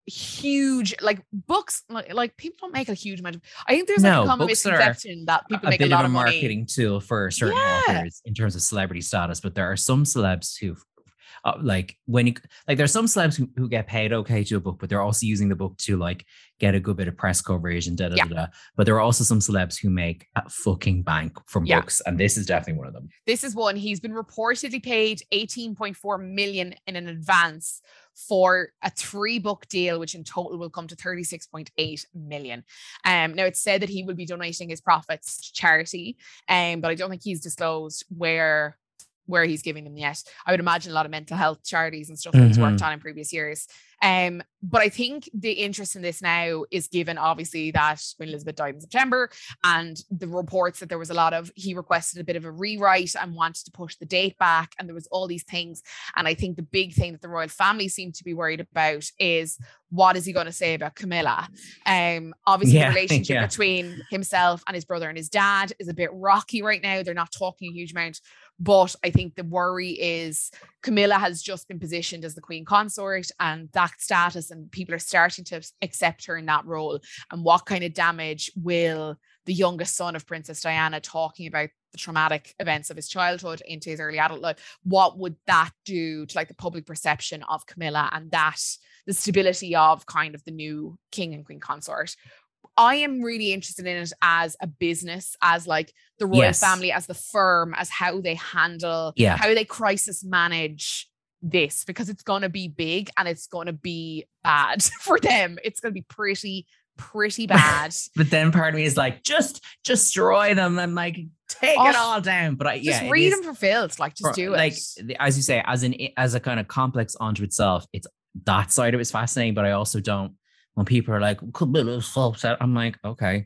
huge like books like, like people don't make a huge amount of I think there's like no, a common misconception that people a make bit a lot of a of marketing money. tool for certain yeah. authors in terms of celebrity status, but there are some celebs who uh, like when you like there's some celebs who, who get paid okay to a book, but they're also using the book to like get a good bit of press coverage and da da yeah. da da. But there are also some celebs who make a fucking bank from yeah. books, and this is definitely one of them. This is one. He's been reportedly paid eighteen point four million in an advance for a three book deal, which in total will come to thirty-six point eight million. Um, now it's said that he will be donating his profits to charity, um, but I don't think he's disclosed where where he's giving them yet. I would imagine a lot of mental health charities and stuff mm-hmm. that he's worked on in previous years. Um, but I think the interest in this now is given obviously that Queen Elizabeth died in September, and the reports that there was a lot of, he requested a bit of a rewrite and wanted to push the date back, and there was all these things. And I think the big thing that the royal family seem to be worried about is what is he going to say about Camilla? Um, obviously yeah, the relationship yeah. between himself and his brother and his dad is a bit rocky right now. They're not talking a huge amount. But I think the worry is Camilla has just been positioned as the Queen Consort, and that status, and people are starting to accept her in that role. And what kind of damage will the youngest son of Princess Diana, talking about the traumatic events of his childhood into his early adult life, what would that do to like the public perception of Camilla and that the stability of kind of the new King and Queen Consort? I am really interested in it as a business, as like the royal yes. family, as the firm, as how they handle, yeah. how they crisis manage this, because it's going to be big and it's going to be bad for them. It's going to be pretty, pretty bad. But then part of me is like, just destroy them and like take oh, it all down. But I, just yeah, read them for filth. Like, just for, do it. Like, as you say, as an as a kind of complex unto itself, it's that side of it's fascinating. But I also don't. When people are like, Camilla's so upset, I'm like, okay,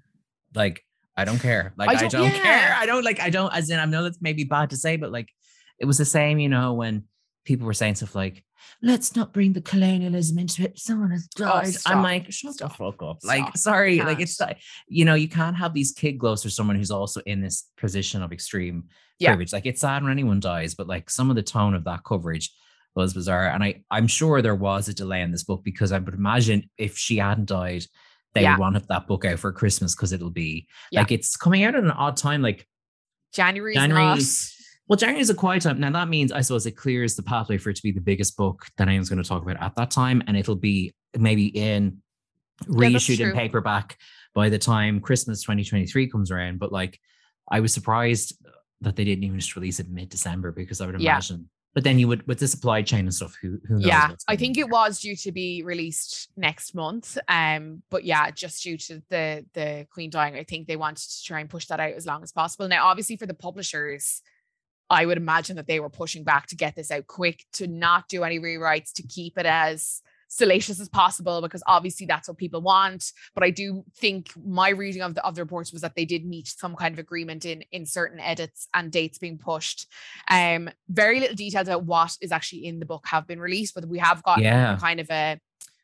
like, I don't care. Like, I don't, I don't yeah. care. I don't like, I don't, as in, I know that's maybe bad to say, but like, it was the same, you know, when people were saying stuff like, let's not bring the colonialism into it. Someone has died. Oh, I'm like, shut stop. the fuck up. Stop. Like, sorry, like, it's, you know, you can't have these kid gloves for someone who's also in this position of extreme yeah. privilege. Like, it's sad when anyone dies, but like, some of the tone of that coverage was bizarre. And I, I'm sure there was a delay in this book, because I would imagine if she hadn't died, they Yeah. want that book out for Christmas because it'll be Yeah. like it's coming out at an odd time. Like January January. is Well, January is a quiet time. Now that means I suppose it clears the pathway for it to be the biggest book that anyone's going to talk about at that time, and it'll be maybe in reissued in true. paperback by the time Christmas twenty twenty-three comes around. But like, I was surprised that they didn't even just release it mid-December, because I would Yeah. imagine. But then you would, with the supply chain and stuff, who who knows? Yeah, what's I going think on. it was due to be released next month. Um, but yeah, just due to the the Queen dying, I think they wanted to try and push that out as long as possible. Now, obviously, for the publishers, I would imagine that they were pushing back to get this out quick, to not do any rewrites, to keep it as salacious as possible, because obviously that's what people want. But I do think my reading of the of the reports was that they did meet some kind of agreement in in certain edits and dates being pushed. Um, very little details about what is actually in the book have been released, but we have got Yeah. kind of a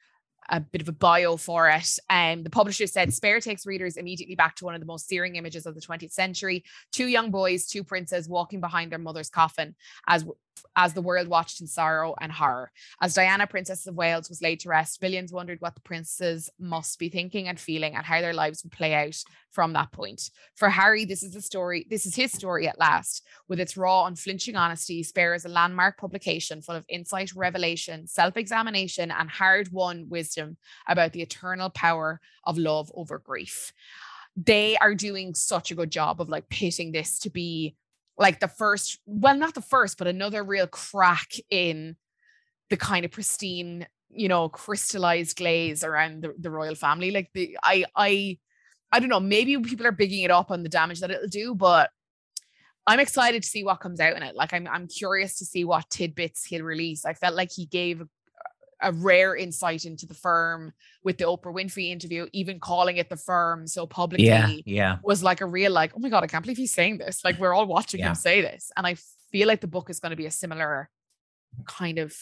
a bit of a bio for it. Um, the publisher said Spare takes readers immediately back to one of the most searing images of the twentieth century. Two young boys, two princes walking behind their mother's coffin as as the world watched in sorrow and horror. As Diana, Princess of Wales, was laid to rest, billions wondered what the princes must be thinking and feeling, and how their lives would play out from that point. For Harry, this is the story. This is his story at last. With its raw, unflinching honesty, Spare is a landmark publication full of insight, revelation, self-examination, and hard-won wisdom about the eternal power of love over grief. They are doing such a good job of like pitting this to be like the first, well, not the first, but another real crack in the kind of pristine, you know, crystallized glaze around the, the royal family. Like the, I, I, I don't know, maybe people are bigging it up on the damage that it'll do, but I'm excited to see what comes out in it. Like I'm, I'm curious to see what tidbits he'll release. I felt like he gave a, a rare insight into the firm with the Oprah Winfrey interview, even calling it the firm so publicly. Yeah, yeah. Was like a real like, oh my God, I can't believe he's saying this. Like we're all watching Yeah. him say this. And I feel like the book is going to be a similar kind of,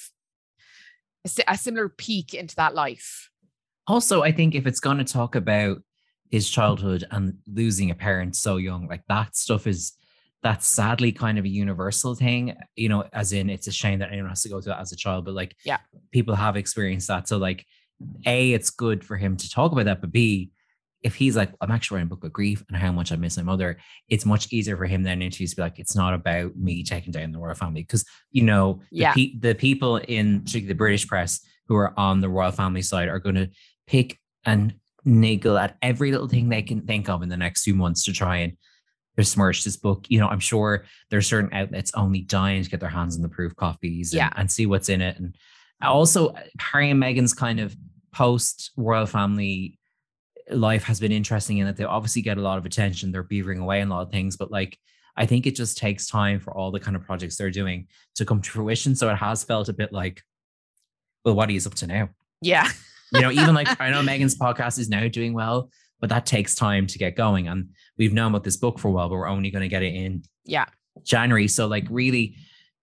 a, si- a similar peek into that life. Also, I think if it's going to talk about his childhood and losing a parent so young, like that stuff is, that's sadly kind of a universal thing, you know, as in it's a shame that anyone has to go through that as a child, but like, Yeah. people have experienced that. So like, A, it's good for him to talk about that, but B, if he's like, I'm actually writing a book of grief and how much I miss my mother, it's much easier for him then interviews to be like, it's not about me taking down the royal family. Because, you know, the, Yeah. pe- the people in particularly the British press who are on the royal family side are going to pick and niggle at every little thing they can think of in the next few months to try and besmirch this book. You know, I'm sure there's certain outlets only dying to get their hands on the proof copies and, Yeah. and see what's in it. And also Harry and Meghan's kind of post royal family life has been interesting in that they obviously get a lot of attention. They're beavering away on a lot of things, but like, I think it just takes time for all the kind of projects they're doing to come to fruition. So it has felt a bit like, well, what are you up to now? Yeah. You know, even like, I know Meghan's podcast is now doing well, but that takes time to get going. And we've known about this book for a while, but we're only going to get it in Yeah. January. So like really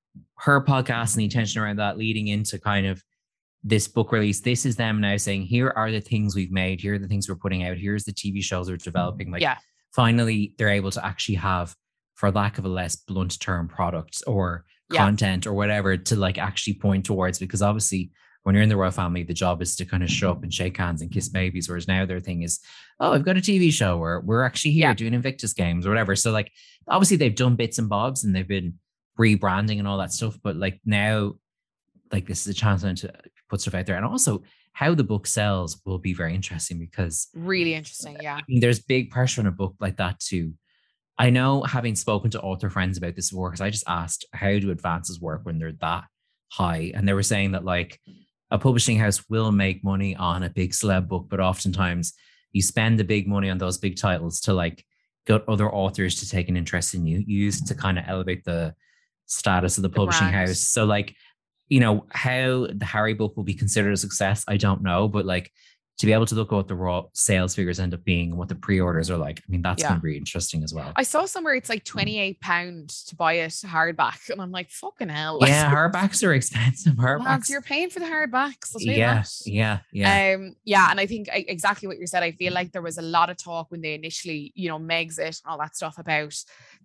her podcast and the intention around that leading into kind of this book release, this is them now saying, here are the things we've made. Here are the things we're putting out. Here's the T V shows we're developing. Like Yeah. finally they're able to actually have, for lack of a less blunt term, products or Yeah. content or whatever to like actually point towards, because obviously when you're in the royal family, the job is to kind of show up and shake hands and kiss babies. Whereas now their thing is, oh, I've got a T V show or we're actually here Yeah. doing Invictus games or whatever. So like, obviously they've done bits and bobs and they've been rebranding and all that stuff. But like now, like this is a chance now to put stuff out there. And also how the book sells will be very interesting because Really interesting. Yeah. I mean, there's big pressure on a book like that too. I know, having spoken to author friends about this before, because I just asked, how do advances work when they're that high? And they were saying that like a publishing house will make money on a big celeb book, but oftentimes you spend the big money on those big titles to like get other authors to take an interest in you, use to kind of elevate the status of the, The publishing brand. house. So like, you know, how the Harry book will be considered a success, I don't know, but like to be able to look at what the raw sales figures end up being and what the pre-orders are like, I mean, that's Yeah. going to be interesting as well. I saw somewhere it's like twenty-eight pounds to buy it hardback. And I'm like, fucking hell. Yeah, hardbacks are expensive. Lads, Hardbacks. you're paying for the hardbacks. I'll tell you Yeah, that. yeah, yeah. Um, yeah, and I think I, exactly what you said. I feel like there was a lot of talk when they initially, you know, Meg's it and all that stuff about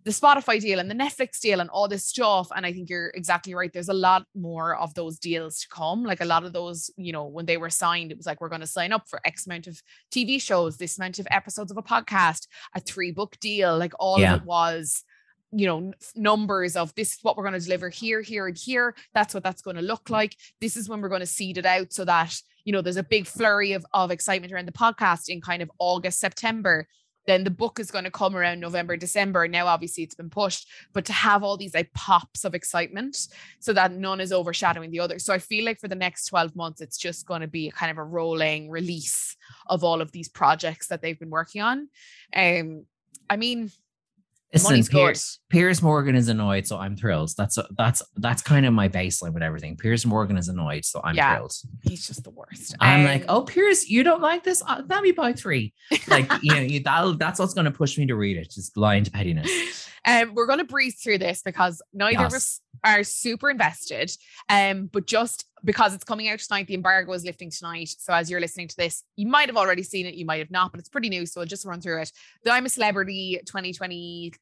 the Spotify deal and the Netflix deal and all this stuff. And I think you're exactly right. There's a lot more of those deals to come. Like a lot of those, you know, when they were signed, it was like, we're going to sign up for X amount of T V shows, this amount of episodes of a podcast, a three book deal. Like all Yeah. of it was, you know, n- numbers of this is what we're going to deliver here, here, and here. That's what that's going to look like. This is when we're going to seed it out so that, you know, there's a big flurry of, of excitement around the podcast in kind of August, September. Then the book is going to come around November, December. Now, obviously, it's been pushed, but to have all these like pops of excitement so that none is overshadowing the other. So I feel like for the next twelve months, it's just going to be a kind of a rolling release of all of these projects that they've been working on. Um, I mean, Listen, money's good. Piers, Piers Morgan is annoyed, so I'm thrilled. That's that's that's kind of my baseline with everything. Piers Morgan is annoyed, so I'm Yeah. thrilled. He's just the worst. I'm Um, like, oh, Piers, you don't like this? Uh, let me buy three. Like, you know, you, that'll, that's what's going to push me to read it. Just blind pettiness. Um, we're going to breeze through this because neither of Yes. us are super invested. Um, but just because it's coming out tonight, the embargo is lifting tonight. So as you're listening to this, you might have already seen it, you might have not, but it's pretty new. So I'll just run through it. The I'm a Celebrity twenty twenty-two.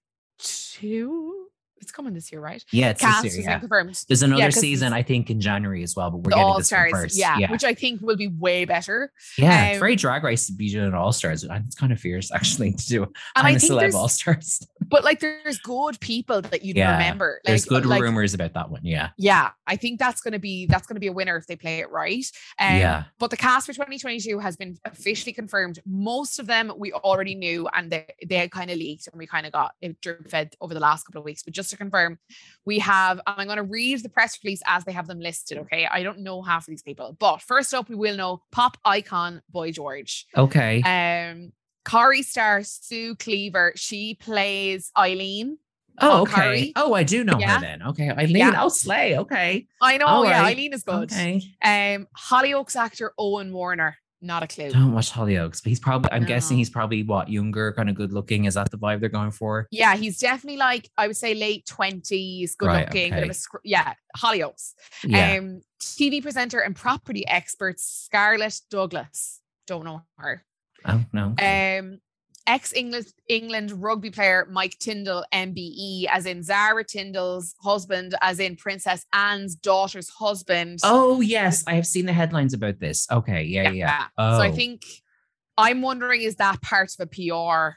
It's coming this year, right? Yeah, it's Cast this has year, yeah. been confirmed. There's another Yeah, 'cause season, I think, in January as well, but we're The getting All this one Stars, first. yeah, yeah. which I think will be way better. Yeah, Um, it's very Drag Race to be doing All Stars. It's kind of fierce, actually, to do. And I'm I a think celeb there's- All Stars. But like, there's good people that you'd Yeah, remember. There's Like, good like, rumors about that one. Yeah. Yeah, I think that's going to be that's going to be a winner if they play it right. Um, Yeah. But the cast for twenty twenty-two has been officially confirmed. Most of them we already knew, and they they had kind of leaked, and we kind of got it drip fed over the last couple of weeks. But just to confirm, we have. I'm going to read the press release as they have them listed. Okay, I don't know half of these people, but first up, we will know pop icon Boy George. Okay. Um, Corrie star Sue Cleaver. She plays Eileen. oh, on okay. Corrie. Oh, I do know Yeah. her then. Okay. Eileen, Yeah. oh, slay. Okay. I know. All yeah, right. Eileen is good. Okay. Um, Hollyoaks actor Owen Warner, not a clue. Don't watch Hollyoaks, but he's probably, I'm guessing No. he's probably what, younger, kind of good looking. Is that the vibe they're going for? Yeah, he's definitely like, I would say late twenties, good Right, looking, bit of okay. a scr- yeah, Hollyoaks. Yeah. Um, T V presenter and property expert Scarlett Douglas. Don't know her. oh, no. Um, ex-England England rugby player Mike Tyndall, M B E, as in Zara Tyndall's husband, as in Princess Anne's daughter's husband. oh, yes. I have seen the headlines about this. Okay. Yeah. Yeah. Oh. So I think I'm wondering, is that part of a P R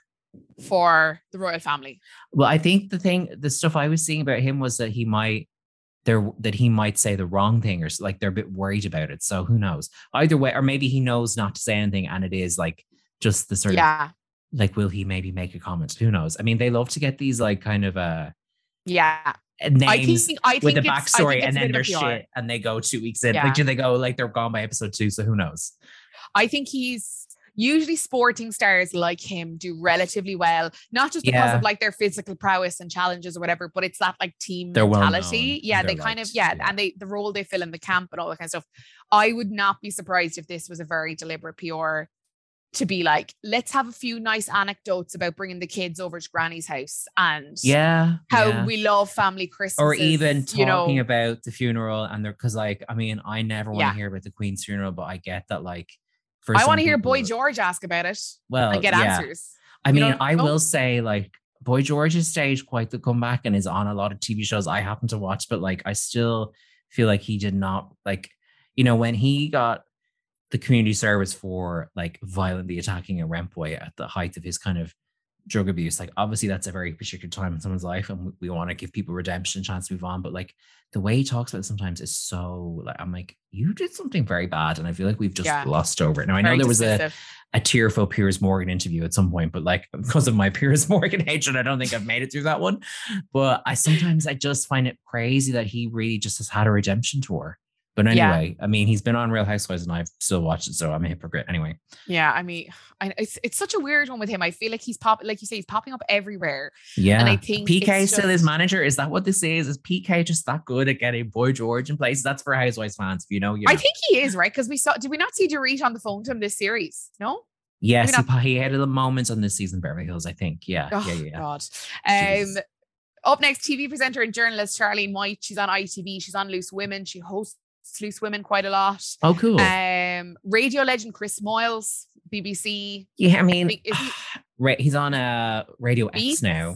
for the royal family? Well, I think the thing, the stuff I was seeing about him was that he might, there that he might say the wrong thing, or s- like they're a bit worried about it. So who knows? Either way, or maybe he knows not to say anything, and it is like just the sort of Yeah, like, will he maybe make a comment? Who knows? I mean, they love to get these like kind of uh yeah. names I think I think with the it's- I backstory, think it's and a then bit they're of a P R. shit, and they go two weeks in. Yeah. Like, do they go like they're gone by episode two? So who knows? I think he's usually sporting stars like him do relatively well, not just because Yeah. of like their physical prowess and challenges or whatever, but it's that like team They're well mentality. known, Yeah, and they they're kind of liked, yeah, yeah. and they the role they fill in the camp and all that kind of stuff. I would not be surprised if this was a very deliberate P R to be like, let's have a few nice anecdotes about bringing the kids over to Granny's house and Yeah. how yeah. we love family Christmas, or even talking you know, about the funeral, and they're because like I mean I never want to Yeah. hear about the Queen's funeral, but I get that like for I some want to hear people- Boy George ask about it well and get yeah. answers. I You mean know? I will say like Boy George has staged quite the comeback and is on a lot of T V shows I happen to watch, but like I still feel like he did not like, you know, when he got the community service for like violently attacking a rent boy at the height of his kind of drug abuse, like obviously that's a very particular time in someone's life, and we, we want to give people redemption, chance to move on, but like the way he talks about it sometimes is so like I'm like, you did something very bad, and I feel like we've just Yeah. glossed over it. Now I know Very there was a dismissive. a tearful Piers Morgan interview at some point, but like because of my Piers Morgan hatred, I don't think I've made it through that one. But I sometimes I just find it crazy that he really just has had a redemption tour. But anyway, I mean, he's been on Real Housewives and I've still watched it, so I'm a hypocrite anyway. Yeah, I mean, I, it's it's such a weird one with him. I feel like he's pop, like you say, he's popping up everywhere. Yeah, And I think P K it's still his just- manager. Is that what this is? Is P K just that good at getting Boy George in places? That's for Housewives fans, if you know. You I know. think he is, right? Because we saw, did we not see Dorit on the phone to him this series? No? Yes, maybe he, he had a little moments on this season, Beverly Hills. I think. Yeah, Oh, yeah, yeah. God. Jeez. Um, up next, T V presenter and journalist Charlene White. She's on I T V. She's on Loose Women. She hosts Loose Women quite a lot. Oh, cool. Um, radio legend Chris Moyles, B B C. yeah, I mean, Is he- Ra- he's on uh, Radio X Beats? now.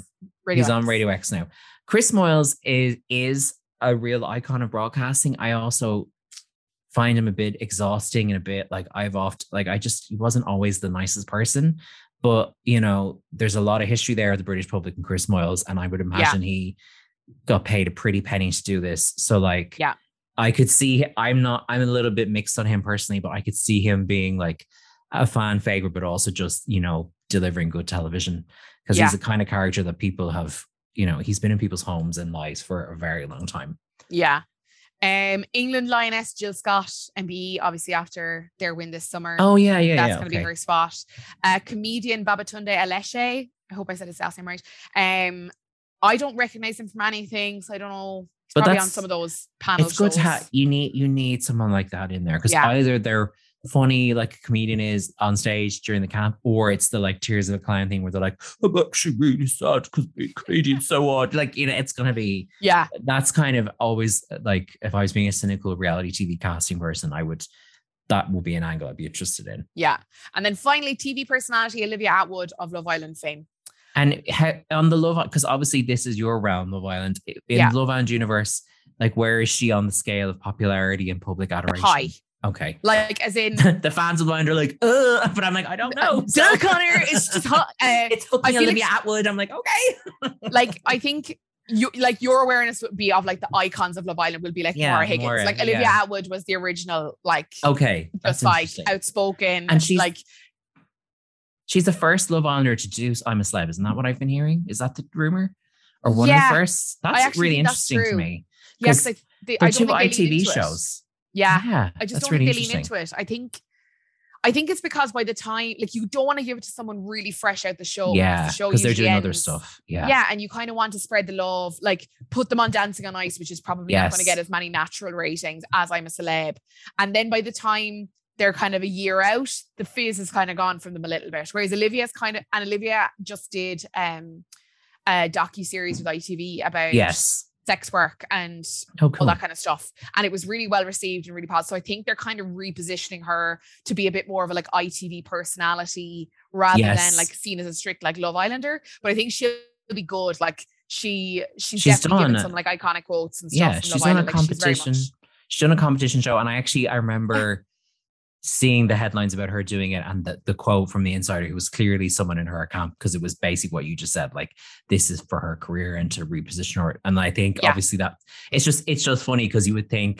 Radio He's X. on Radio X now. Chris Moyles is is a real icon of broadcasting. I also find him a bit exhausting and a bit like I've oft like I just he wasn't always the nicest person. But you know, there's a lot of history there of the British public and Chris Moyles, and I would imagine yeah. he got paid a pretty penny to do this. So like, yeah, I could see. I'm not. I'm a little bit mixed on him personally, but I could see him being like a fan favorite, but also just you know delivering good television because yeah. he's the kind of character that people have. You know, he's been in people's homes and lives for a very long time. Yeah. Um, England Lioness Jill Scott, M B E, obviously after their win this summer. Oh yeah, yeah, that's yeah, going to okay. be her spot. Uh, comedian Babatunde Aleshe. I hope I said his last name right. Um, I don't recognize him from anything, so I don't know. He's but probably on some of those panel It's good shows. to have. You need you need someone like that in there because Yeah. either they're funny like a comedian is on stage during the camp, or it's the like Tears of a Clown thing where they're like, I'm actually really sad because being Canadian's so odd. Like, you know, it's gonna be yeah. That's kind of always like if I was being a cynical reality T V casting person, I would that would be an angle I'd be interested in. Yeah. And then finally, T V personality Olivia Atwood of Love Island fame. And how, on the Love, because obviously this is your realm, Love Island. In Yeah. Love Island universe, like where is she on the scale of popularity and public adoration? High. Okay. Like, as in, the fans of mine are like, uh, but I'm like, I don't know. Jill Connor is just hot. Uh, It's I fucking feel Olivia like- Atwood. I'm like, okay. like, I think you, like, your awareness would be of like the icons of Love Island will be like Yeah, Maura Higgins. Maura, like Olivia yeah. Atwood was the original, like, Okay. That's just like interesting. outspoken, And she's- like, She's the first Love Islander to do I'm a Celeb. Isn't that what I've been hearing? Is that the rumor? Or one Yeah. of the first? I That's actually really think that's interesting to true. me. yeah, 'Cause because they, They're I don't two think they I T V lean into it. shows. Yeah. Yeah. I just that's don't really think they lean interesting. into it. I think, I think it's because by the time, like, you don't want to give it to someone really fresh out the show. Yeah. The show Because they're usually doing other ends. stuff. Yeah. Yeah, and you kind of want to spread the love, like put them on Dancing on Ice, which is probably not going to Yes. get as many natural ratings as I'm a Celeb. And then by the time they're kind of a year out, the fizz has kind of gone from them a little bit. Whereas Olivia's kind of, and Olivia just did um, a docu-series with I T V about Yes. sex work and Oh, all cool. that kind of stuff. And it was really well received and really positive. So I think they're kind of repositioning her to be a bit more of a like I T V personality rather Yes. than like seen as a strict like Love Islander. But I think she'll be good. Like she, she's, She's definitely given done- some like iconic quotes and stuff. Yeah. from She's Love on a Island. Like, she's very competition. much- She's done a competition show. And I actually, I remember seeing the headlines about her doing it and the, the quote from the insider who was clearly someone in her camp because it was basically what you just said, like this is for her career and to reposition her. And I think Yeah. obviously that it's just it's just funny because you would think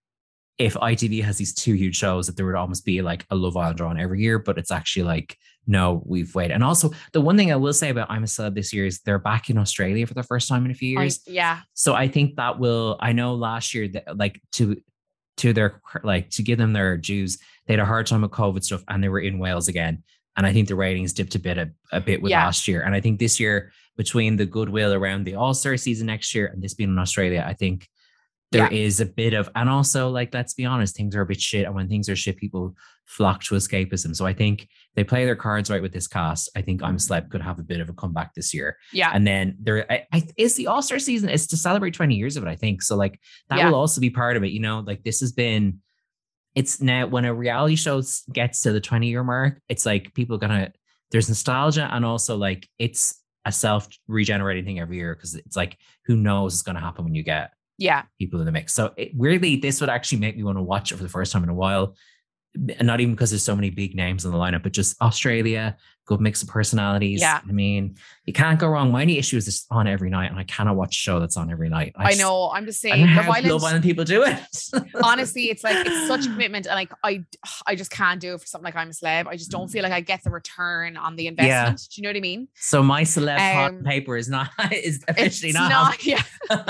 if I T V has these two huge shows that there would almost be like a Love Island on every year, but it's actually like no, we've waited. And also the one thing I will say about I'm a Celeb this year is they're back in Australia for the first time in a few I- years. yeah. So I think that will, I know last year that like to, to their, like to give them their dues, they had a hard time with COVID stuff and they were in Wales again. And I think the ratings dipped a bit, a, a bit with Yeah. last year. And I think this year between the goodwill around the All-Star season next year and this being in Australia, I think there Yeah. is a bit of, and also like, let's be honest, things are a bit shit. And when things are shit, people flock to escapism. So I think they play their cards right with this cast. I think I'm a Celeb could have a bit of a comeback this year. Yeah. And then there I, I, is the All-Star season is to celebrate twenty years of it, I think. So like that Yeah. will also be part of it, you know, like this has been, it's now when a reality show s- gets to the twenty year mark, it's like people are gonna, there's nostalgia and also like it's a self regenerating thing every year because it's like, who knows what's going to happen when you get Yeah. people in the mix. So it, weirdly, this would actually make me want to watch it for the first time in a while. And not even because there's so many big names in the lineup, but just Australia, good mix of personalities. Yeah. I mean, you can't go wrong. My only issue is it's on every night and I cannot watch a show that's on every night. I just- know. I'm just I saying don't know Love how Island, Love Island people do it. honestly, it's like it's such a commitment, and like I, I just can't do it for something like I'm a Celeb. I just don't feel like I get the return on the investment. Do you know what I mean? So my celeb pot Um, paper is not is It's officially not. not. Yeah.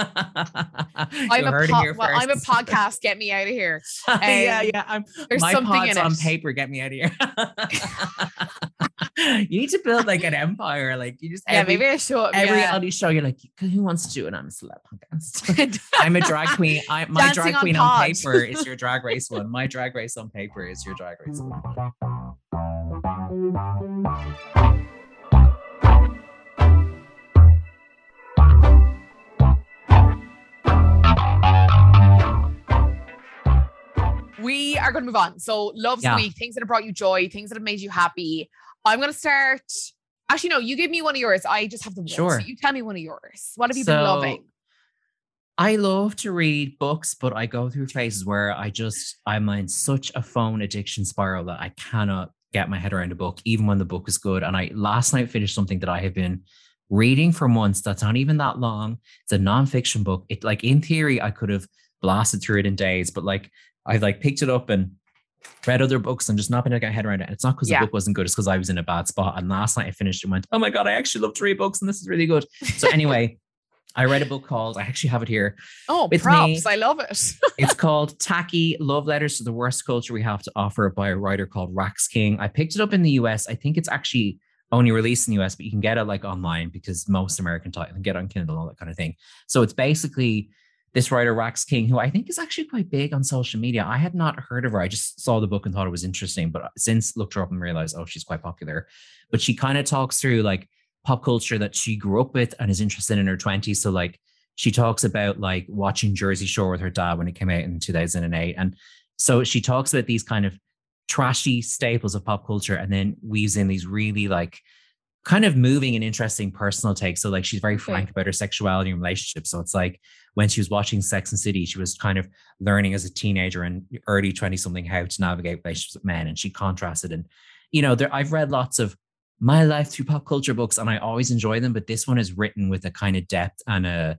I'm I'm a po- well, I'm a podcast. Get me out of here. yeah, Um, yeah. I'm, There's my something pod's in on it. paper. Get me out of here. You need to build like an empire. Like you just Yeah, every, maybe I should. every yeah. reality show. You're like, who wants to do an I'm a Celeb podcast? I'm a drag queen. I, my Dancing drag on queen on, pod. paper is your drag race one. My drag race on paper is your drag race one. We are going to move on. So, loves Yeah. the week, things that have brought you joy, things that have made you happy. I'm going to start Actually, no, you give me one of yours. I just have the one. Sure. So you tell me one of yours. What have you So, been loving? I love to read books, but I go through phases where I just, I'm in such a phone addiction spiral that I cannot get my head around a book, even when the book is good. And I last night finished something that I have been reading for months that's not even that long. It's a nonfiction book. It, like, in theory, I could have blasted through it in days, but like, I like picked it up and read other books and just not been able to get my head around it. And it's not because Yeah. the book wasn't good, it's because I was in a bad spot. And last night I finished it and went, oh my God, I actually love to read books and this is really good. So anyway, I read a book called, I actually have it here. Oh, with props. me. I love it. It's called Tacky Love Letters to the Worst Culture We Have to Offer by a writer called Rax King. I picked it up in the U S. I think it's actually only released in the U S, but you can get it like online because most American titles can get on Kindle and all that kind of thing. So it's basically this writer, Rax King, who I think is actually quite big on social media. I had not heard of her. I just saw the book and thought it was interesting, but since looked her up and realized, oh, she's quite popular. But she kind of talks through like pop culture that she grew up with and is interested in her twenties. So like she talks about like watching Jersey Shore with her dad when it came out in two thousand eight. And so she talks about these kind of trashy staples of pop culture and then weaves in these really like kind of moving and interesting personal takes. So like she's very frank about her sexuality and relationships. So it's like when she was watching Sex and the City, she was kind of learning as a teenager and early twenty something how to navigate relationships with men. And she contrasted. And, you know, there, I've read lots of my life through pop culture books and I always enjoy them, but this one is written with a kind of depth and a,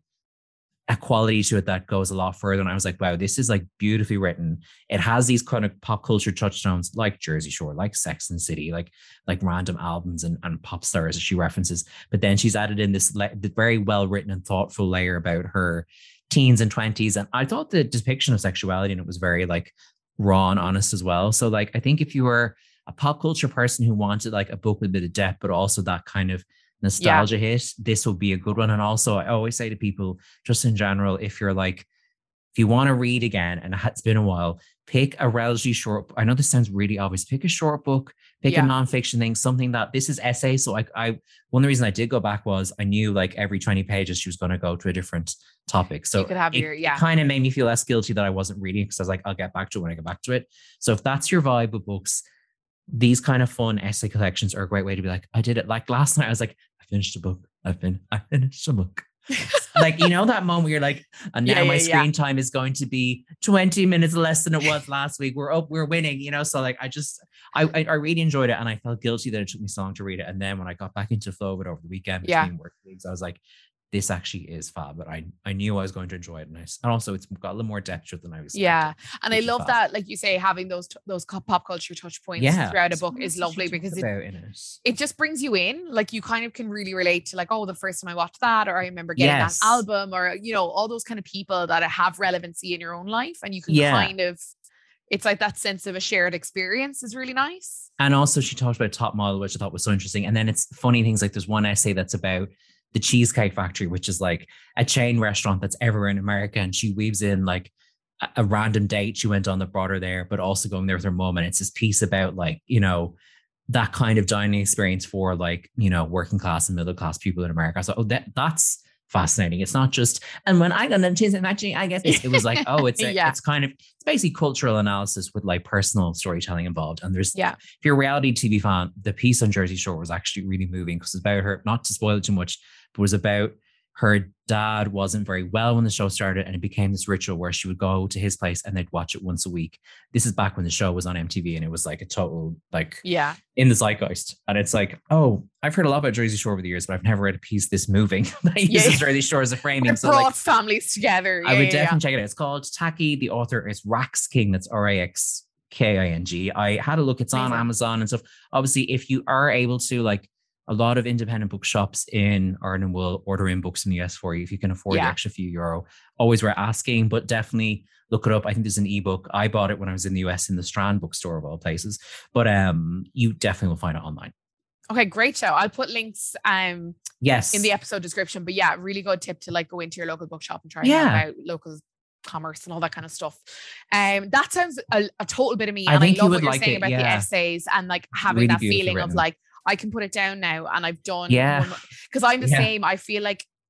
a quality to it that goes a lot further. And I was like, wow, this is like beautifully written. It has these kind of pop culture touchstones like Jersey Shore, like Sex and the City, like like random albums and, and pop stars that she references. But then she's added in this le- very well written and thoughtful layer about her teens and twenties. And I thought the depiction of sexuality in it was very like raw and honest as well. So like, I think if you were a pop culture person who wanted like a book with a bit of depth, but also that kind of nostalgia yeah. hit, this will be a good one. And also I always say to people, just in general, if you're like, if you want to read again and it's been a while, pick a relatively short, I know this sounds really obvious, pick a short book, pick yeah. a nonfiction thing, something that this is essay. So I, I, one of the reasons I did go back was I knew like every twenty pages she was going to go to a different topic. So you could have it, your, yeah. it kind of made me feel less guilty that I wasn't reading because I was like, I'll get back to it when I get back to it. So if that's your vibe with books, these kind of fun essay collections are a great way to be like, I did it. Like last night, I was like, I finished a book. I've been, I finished a book. Like, you know, that moment where you're like, and now yeah, my yeah, screen yeah. time is going to be twenty minutes less than it was last week. We're up, we're winning, you know? So like, I just, I, I, I really enjoyed it. And I felt guilty that it took me so long to read it. And then when I got back into flow of it over the weekend between yeah. work weeks, I was like, this actually is fab, but I, I knew I was going to enjoy it. Nice. And also it's got a little more depth to it than I was expecting. Yeah. And I love fab. that, like you say, having those, those pop culture touch points yeah. throughout a So book is lovely because it, in it. it just brings you in. Like you kind of can really relate to like, oh, the first time I watched that, or I remember getting yes. that album, or, you know, all those kind of people that have relevancy in your own life. And you can yeah. kind of, it's like that sense of a shared experience is really nice. And also she talked about Top Model, which I thought was so interesting. And then it's funny things like there's one essay that's about the Cheesecake Factory, which is like a chain restaurant that's everywhere in America. And she weaves in like a, a random date she went on that brought her there, but also going there with her mom. And it's this piece about like, you know, that kind of dining experience for like, you know, working class and middle class people in America. So oh, that that's fascinating. It's not just, and when I got the Cheesecake Factory, I guess it was like, oh, it's a, yeah. it's kind of, it's basically cultural analysis with like personal storytelling involved. And there's, yeah. if you're a reality T V fan, the piece on Jersey Shore was actually really moving because it's about her, not to spoil it too much, but it was about her dad wasn't very well when the show started, and it became this ritual where she would go to his place and they'd watch it once a week. This is back when the show was on M T V and it was like a total, like, yeah, in the zeitgeist. And it's like, oh, I've heard a lot about Jersey Shore over the years, but I've never read a piece this moving that uses yeah. Jersey Shore as a framing. It so brought like, families together. Yeah, I would yeah, definitely yeah. check it out. It's called Tacky. The author is Rax King. That's R A X K I N G. I had a look. It's on Amazing. Amazon and stuff. Obviously, if you are able to, like, a lot of independent bookshops in Ireland will order in books in the U S for you if you can afford Yeah. the extra few euro. Always worth asking, but definitely look it up. I think there's an ebook. I bought it when I was in the U S in the Strand bookstore of all places, but um, you definitely will find it online. Okay, great show. I'll put links um Yes. in the episode description. But yeah, really good tip to like go into your local bookshop and try and Yeah. help out local commerce and all that kind of stuff. Um, that sounds a, a total bit of me. I And I, think you love would what you're like saying it, about the yeah. essays and like having Really that beautifully feeling written. of like, I can put it down now and I've done. Yeah. Because I'm the Yeah. same. I feel like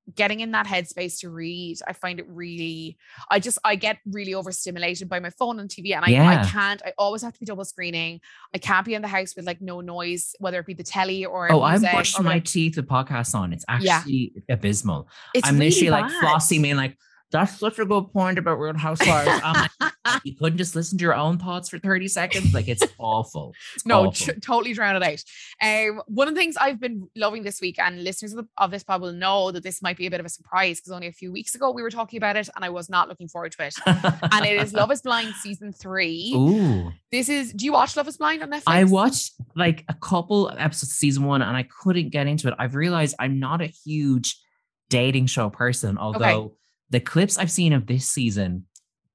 getting in that headspace to read, I find it really, I just, I get really overstimulated by my phone and T V, and I, Yeah. I can't, I always have to be double screening. I can't be in the house with like no noise, whether it be the telly or Oh, I'm music brushing or my whatever. teeth with podcasts on. It's Yeah. actually abysmal. It's I'm really literally like bad. Flossie being like, that's such a good point about Real Housewives. I'm like, you couldn't just listen to your own thoughts for thirty seconds? Like, it's awful. It's No, awful. tr- totally drown it out. Um, one of the things I've been loving this week, and listeners of, the, of this pod will know that this might be a bit of a surprise because only a few weeks ago we were talking about it and I was not looking forward to it. And it is Love is Blind season three. Ooh. This is, do you watch Love is Blind on Netflix? I watched like a couple episodes of season one and I couldn't get into it. I've realized I'm not a huge dating show person, although Okay. the clips I've seen of this season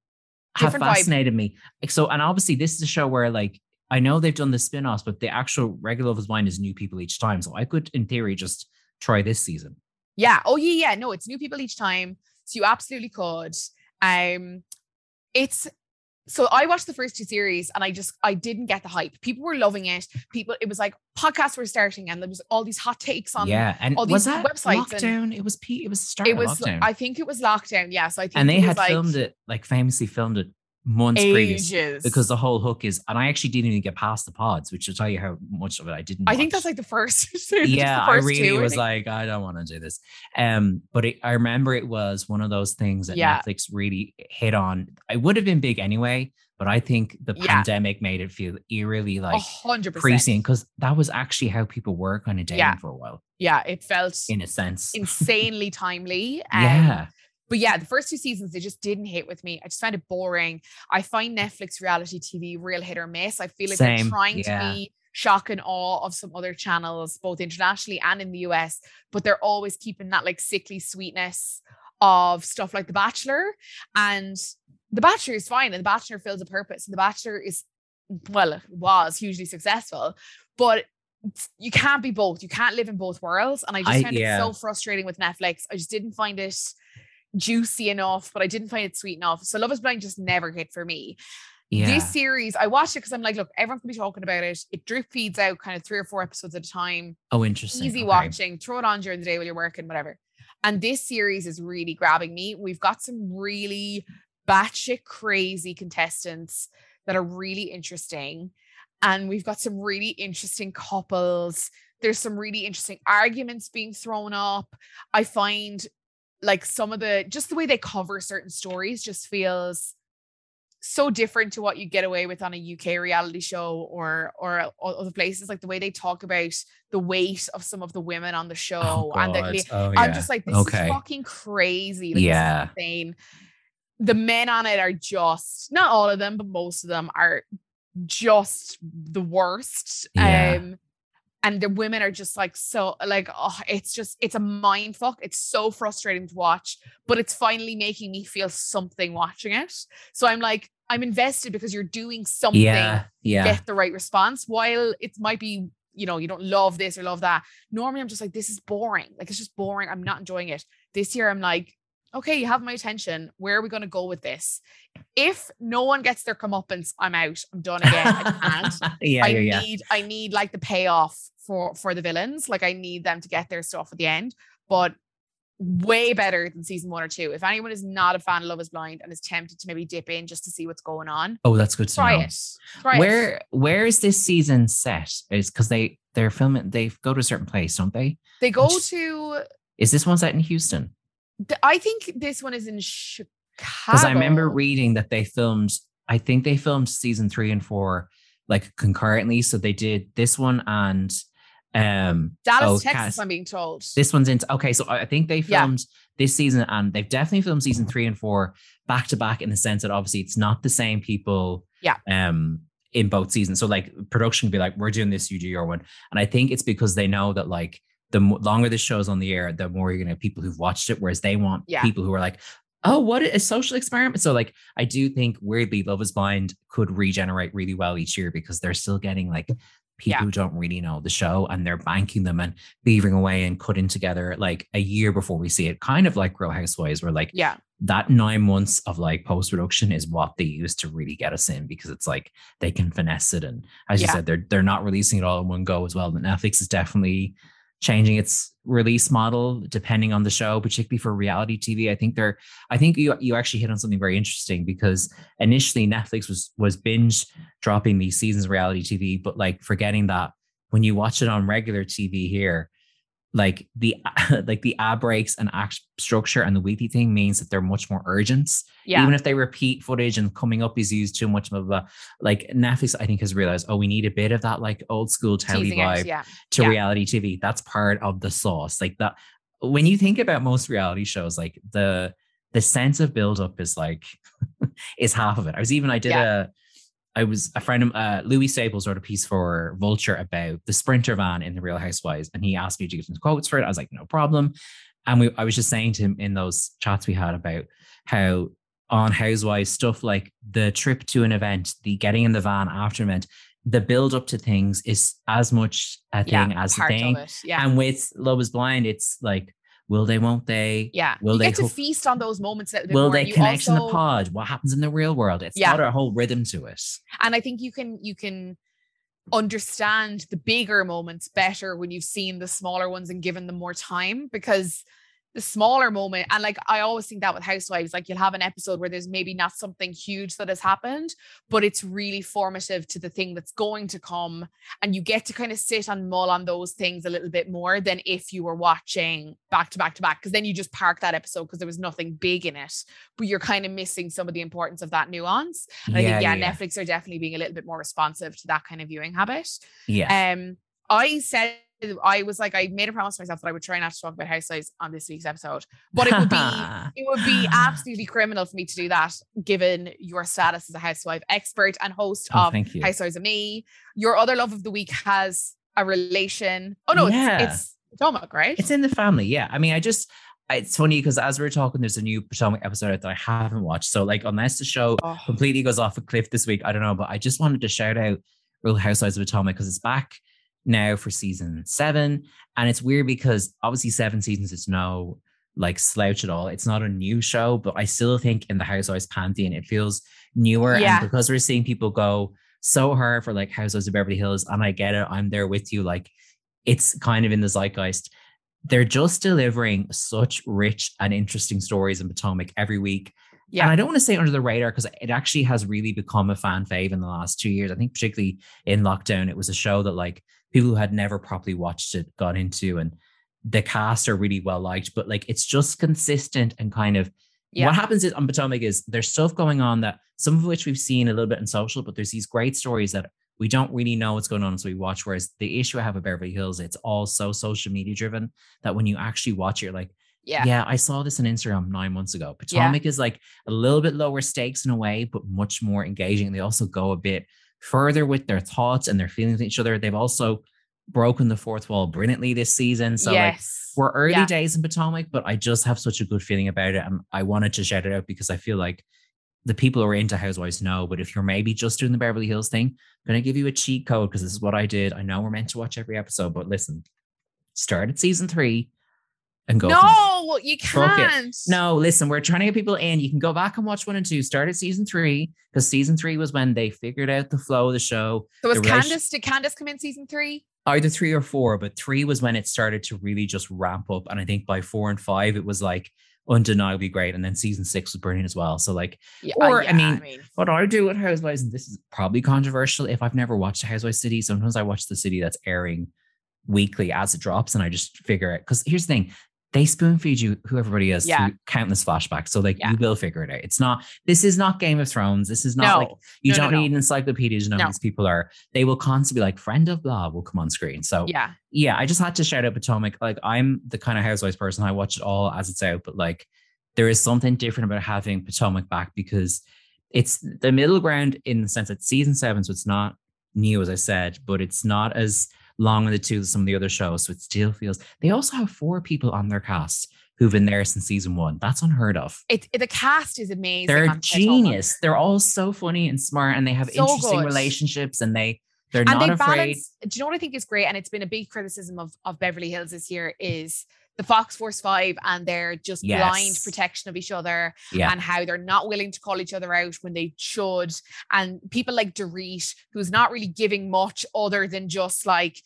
have Different vibe. fascinated me. Like, so, and obviously this is a show where like, I know they've done the spin-offs, but the actual regular Love is Blind is new people each time. So I could, in theory, just try this season. Yeah. Oh yeah, yeah. No, it's new people each time. So you absolutely could. Um, it's so I watched the first two series and I just I didn't get the hype. People were loving it. People, it was like podcasts were starting and there was all these hot takes on. Yeah, and all was these that websites and- lockdown? It was P. It was the start It of was. lockdown, I think it was lockdown. Yeah. So I think and they it was had like filmed it, like famously filmed it months previous, ages because the whole hook is, and I actually didn't even get past the pods, which will tell you how much of it I didn't. I think watch. that's like the first. just yeah, the I first really two, was think. like, I don't want to do this. Um, but it, I remember it was one of those things that Yeah. Netflix really hit on. I would have been big anyway, but I think the Yeah. pandemic made it feel eerily A like hundred percent. pre-scene, because that was actually how people were kind of dating Yeah. for a while, Yeah, it felt in a sense. insanely timely. Um, yeah. But yeah, the first two seasons, they just didn't hit with me. I just found it boring. I find Netflix reality T V real hit or miss. I feel like they're Same, trying yeah. to be shock and awe of some other channels, both internationally and in the U S, but they're always keeping that like sickly sweetness of stuff like The Bachelor. And The Bachelor is fine, and The Bachelor fills a purpose. And The Bachelor is, well, it was hugely successful, but you can't be both. You can't live in both worlds. And I just I- found yeah. it so frustrating with Netflix. I just didn't find it juicy enough, but I didn't find it sweet enough. So Love is Blind just never hit for me. Yeah. This series, I watched it because I'm like, look, everyone can be talking about it. It drip feeds out kind of three or four episodes at a time. oh, interesting. Easy Okay. watching, throw it on during the day while you're working, whatever. And this series is really grabbing me. We've got some really batshit crazy contestants that are really interesting. And we've got some really interesting couples. There's some really interesting arguments being thrown up. I find like some of the, just the way they cover certain stories just feels so different to what you get away with on a U K reality show or or other places. Like the way they talk about the weight of some of the women on the show. Oh, and God. the, Oh, I'm yeah. just like, this Okay. is fucking crazy. Like, this is Yeah. insane. The men on it are just, not all of them, but most of them are just the worst. Yeah. Um, and the women are just like, so like, oh, it's just, it's a mind fuck. It's so frustrating to watch, but it's finally making me feel something watching it. So I'm like, I'm invested because you're doing something Yeah. Yeah. get the right response. While it might be, you know, you don't love this or love that. Normally I'm just like, this is boring. Like, it's just boring. I'm not enjoying it. This year I'm like, okay, you have my attention. Where are we going to go with this? If no one gets their comeuppance, I'm out. I'm done again. I can't. yeah. I Yeah. Yeah. need, I need like the payoff for, for the villains. Like I need them to get their stuff at the end, but way better than season one or two. If anyone is not a fan of Love is Blind and is tempted to maybe dip in just to see what's going on, Oh, that's good to try know. it. Try it. Where where is this season set? Is because they they're filming, they go to a certain place, don't they? They go Just- to, Is this one set in Houston? th- I think this one is in Chicago. Because I remember reading that they filmed, I think they filmed season three and four like concurrently. So they did this one and um Dallas, oh, Texas, Cass- I'm being told. this one's in okay. So I think they Yeah. filmed this season and they've definitely filmed season three and four back to back in the sense that obviously it's not the same people. Yeah. Um. In both seasons. So like production would be like, we're doing this, you do your one. And I think it's because they know that like the mo- longer the show's on the air, the more you're going to have people who've watched it, whereas they want Yeah. people who are like, oh, what a social experiment. So like, I do think weirdly Love is Blind could regenerate really well each year because they're still getting like people Yeah. who don't really know the show and they're banking them and beavering away and cutting together like a year before we see it. Kind of like Real Housewives, where like Yeah. that nine months of like post-production is what they use to really get us in because it's like they can finesse it. And as you Yeah. said, they're they're not releasing it all in one go as well. But Netflix is definitely changing its release model depending on the show, particularly for reality T V. I think they're, I think you you actually hit on something very interesting, because initially Netflix was was binge dropping these seasons of reality T V, but like forgetting that when you watch it on regular T V here, like the like the ad breaks and act structure and the weekly thing means that they're much more urgent. Yeah. Even if they repeat footage and coming up is used too much, blah, blah, blah. Like Netflix, I think, has realized, oh, we need a bit of that like old school telly Teasing it, vibe yeah. to Yeah. reality T V. That's part of the sauce. Like that, when you think about most reality shows, like the the sense of build up is like is half of it. I was even I did Yeah. a. I was a friend of uh, Louis Staples wrote a piece for Vulture about the Sprinter van in The Real Housewives, and he asked me to give some quotes for it. I was like, no problem. And we, I was just saying to him in those chats we had about how on Housewives stuff like the trip to an event, the getting in the van after an event, the build up to things is as much a Yeah, thing as the part thing. of it. Yeah. And with Love Is Blind, it's like, will they, won't they? Yeah. Will you they get to hook- feast on those moments a little bit Will more. they You connect in the also- pod? What happens in the real world? It's Yeah. got a whole rhythm to it. And I think you can you can understand the bigger moments better when you've seen the smaller ones and given them more time, because the smaller moment, and like I always think that with Housewives, like you'll have an episode where there's maybe not something huge that has happened, but it's really formative to the thing that's going to come, and you get to kind of sit and mull on those things a little bit more than if you were watching back to back to back, because then you just park that episode because there was nothing big in it, but you're kind of missing some of the importance of that nuance. And I think yeah, Netflix are definitely being a little bit more responsive to that kind of viewing habit. Yeah. Um, I said I was like, I made a promise to myself that I would try not to talk about Housewives on this week's episode, but it would be it would be absolutely criminal for me to do that, given your status as a housewife expert and host Oh, of thank you. Housewives of Me. Your other love of the week has a relation. Oh no, Yeah. it's it's Potomac, right? It's in the family. Yeah. I mean, I just, it's funny because as we we're talking, there's a new Potomac episode that I haven't watched. So like, unless the show Oh. completely goes off a cliff this week, I don't know, but I just wanted to shout out Real Housewives of Potomac because it's back now for season seven. And it's weird because obviously seven seasons is no like slouch at all. It's not a new show, but I still think in the Housewives pantheon, it feels newer. Yeah. And because we're seeing people go so hard for like Housewives of Beverly Hills, and I get it, I'm there with you. Like it's kind of in the zeitgeist. They're just delivering such rich and interesting stories in Potomac every week. Yeah. And I don't want to say under the radar because it actually has really become a fan fave in the last two years. I think particularly in lockdown, it was a show that like people who had never properly watched it got into, and the cast are really well liked, but like it's just consistent and kind of Yeah. what happens is on Potomac is there's stuff going on that some of which we've seen a little bit in social, but there's these great stories that we don't really know what's going on until we watch. Whereas the issue I have with Beverly Hills, it's all so social media driven that when you actually watch it, you're like, Yeah. yeah, I saw this on Instagram nine months ago. Potomac is like a little bit lower stakes in a way, but much more engaging. They also go a bit further with their thoughts and their feelings with each other. They've also broken the fourth wall brilliantly this season. So like yes. we're early Yeah. days in Potomac, but I just have such a good feeling about it. And I wanted to shout it out because I feel like the people who are into Housewives know, but if you're maybe just doing the Beverly Hills thing, I'm going to give you a cheat code because this is what I did. I know we're meant to watch every episode, but listen, start at season three and go. from there. No, you Fuck it. can't. No, listen, we're trying to get people in. You can go back and watch one and two. Start at season three because season three was when they figured out the flow of the show. So was the relation- Candace, did Candace come in season three? Either three or four, but three was when it started to really just ramp up. And I think by four and five, it was like undeniably great. And then season six was brilliant as well. So like, Yeah, or yeah, I mean, what I do with Housewives, and this is probably controversial if I've never watched Housewives City, sometimes I watch the city that's airing weekly as it drops and I just figure it. Because here's the thing, they spoon feed you who everybody is Yeah. through countless flashbacks. So like Yeah. you will figure it out. It's not, this is not Game of Thrones. This is not No. like, you No, no, don't no. need an encyclopedia to know No. who these people are. They will constantly be like, friend of blah will come on screen. So Yeah. yeah, I just had to shout out Potomac. Like I'm the kind of Housewives person. I watch it all as it's out, but like there is something different about having Potomac back because it's the middle ground in the sense that season seven, so it's not new, as I said, but it's not as long in the tooth as some of the other shows. So it still feels, they also have four people on their cast who've been there since season one. That's unheard of. It, it- the cast is amazing. They're on Potomac. genius. They're all so funny and smart and they have So interesting good. relationships and they, they're And not they afraid. balance. Do you know what I think is great? And it's been a big criticism of, of Beverly Hills this year is the Fox Force Five and their just Yes. blind protection of each other Yeah. and how they're not willing to call each other out when they should. And people like Dorit, who's not really giving much other than just like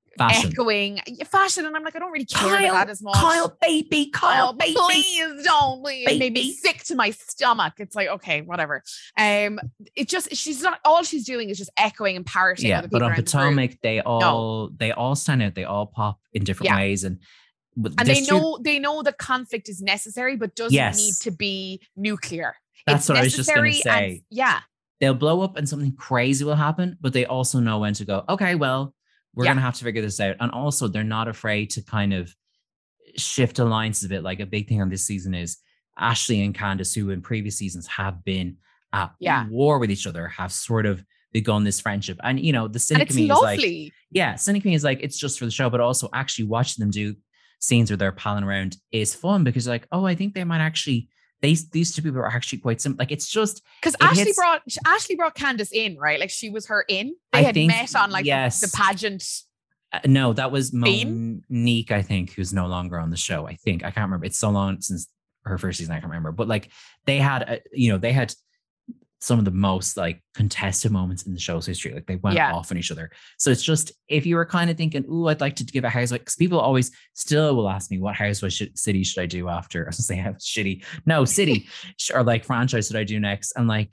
Fashion. echoing fashion, and I'm like, I don't really care Kyle, about that as much. Kyle, baby, Kyle, oh, baby. Please don't. Please. It made me Baby. sick to my stomach. It's like, okay, whatever. Um, it just she's not all she's doing is just echoing and parroting. Yeah, other but people on around the room. Potomac, they all they all stand out. They all pop in different Yeah. ways, and but and they there's two- know they know that conflict is necessary, but doesn't Yes. need to be nuclear. That's It's what I was just gonna necessary and- say. yeah, they'll blow up and something crazy will happen, but they also know when to go, okay, well, we're Yeah. going to have to figure this out. And also they're not afraid to kind of shift alliances a bit. Like a big thing on this season is Ashley and Candace, who in previous seasons have been at Yeah. war with each other, have sort of begun this friendship. And, you know, the and cynic it's of me is like, lovely. yeah, cynic of me is like, it's just for the show, but also actually watching them do scenes where they're palling around is fun because like, oh, I think they might actually, they, these two people are actually quite simple. Like, it's just, Because it Ashley hits- brought Ashley brought Candace in, right? Like she was her in. They I had think- met on like the- yes. the pageant. Uh, no, that was Bean? Monique, I think, who's no longer on the show. I think I can't remember. It's so long since her first season. I can't remember. But like they had, a, you know, they had some of the most like contested moments in the show's history. Like they went Yeah. off on each other. So it's just if you were kind of thinking, "Ooh, I'd like to give a housewife," because people always still will ask me, "What housewife should, city should I do after?" I was saying, "Shitty, no city," or like franchise should I do next? And like,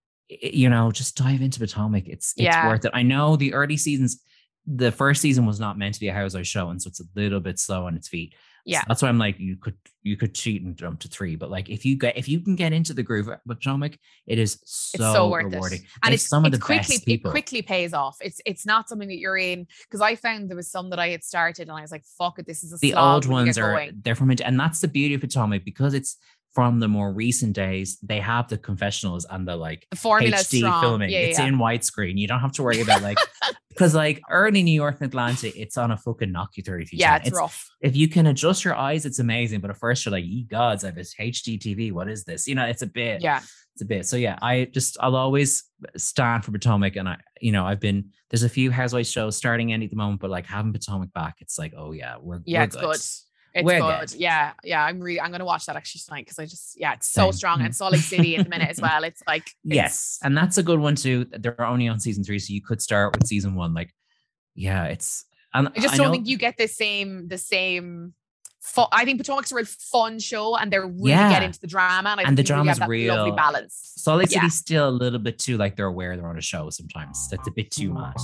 you know, just dive into Potomac. It's it's Yeah. worth it. I know the early seasons. The first season was not meant to be a housewife show, and so it's a little bit slow on its feet. Yeah. So that's why I'm like, you could you could cheat and jump to three, but like if you get if you can get into the groove with Potomac, it is so, It's so worth rewarding. it, and it's it's some of it's the quickly best people. it quickly pays off. It's it's not something that you're in because I found there was some that I had started and I was like, fuck it, this is a The slog old when you ones get are going. they're from, and that's the beauty of Potomac because it's from the more recent days. They have the confessionals and the like The formula H is D strong. filming. Yeah, it's yeah. in widescreen. You don't have to worry about like because like early New York and Atlanta, it's on a fucking Nokia thirty-two. Yeah, ten. it's, rough. If you can adjust your eyes, it's amazing. But at first, you're like, "Ye gods, I have this H D T V. What is this?" You know, it's a bit. Yeah. It's a bit. So yeah, I just I'll always stand for Potomac, and I, you know, I've been there's a few Housewives shows starting in at the moment, but like having Potomac back, it's like, oh yeah, we're Yeah, we're it's good. good. It's We're good. good. Yeah, yeah. I'm really I'm gonna watch that actually tonight because I just yeah, it's so Same. strong Mm. and Salt Lake City at the minute as well. It's like it's- Yes, and that's a good one too. They're only on season three, so you could start with season one. Like, yeah, it's. And I just I don't know- think you get the same the same. Fu- I think Potomac's a real fun show, and they're really Yeah. get into the drama, and, I And think the they really have drama's that lovely real. balance. Salt Lake Yeah. City's still a little bit too like they're aware they're on a show sometimes. That's a bit too much.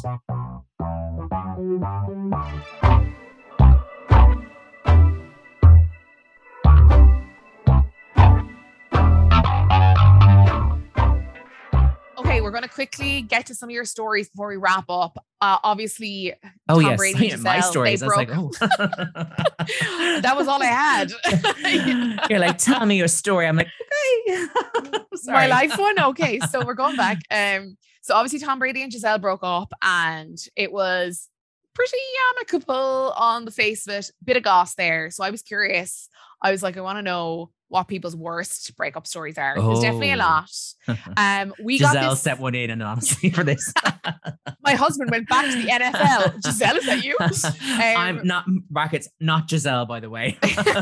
Okay, we're going to quickly get to some of your stories before we wrap up. Uh, obviously, Oh Tom yes, Brady and my Giselle, stories. they I was like, broke- oh. that was all I had. You're like, tell me your story. I'm like, okay. My Sorry. life one. Okay, so we're going back. Um, so obviously Tom Brady and Giselle broke up, and it was pretty amicable on the face of it. Bit of goss there. So I was curious. I was like, I want to know what people's worst breakup stories are. There's definitely a Oh. lot. Um, we Giselle got this. set one in, and honestly, for this, My husband went back to the N F L. Giselle, is that you? I'm not brackets, not Giselle, by the way.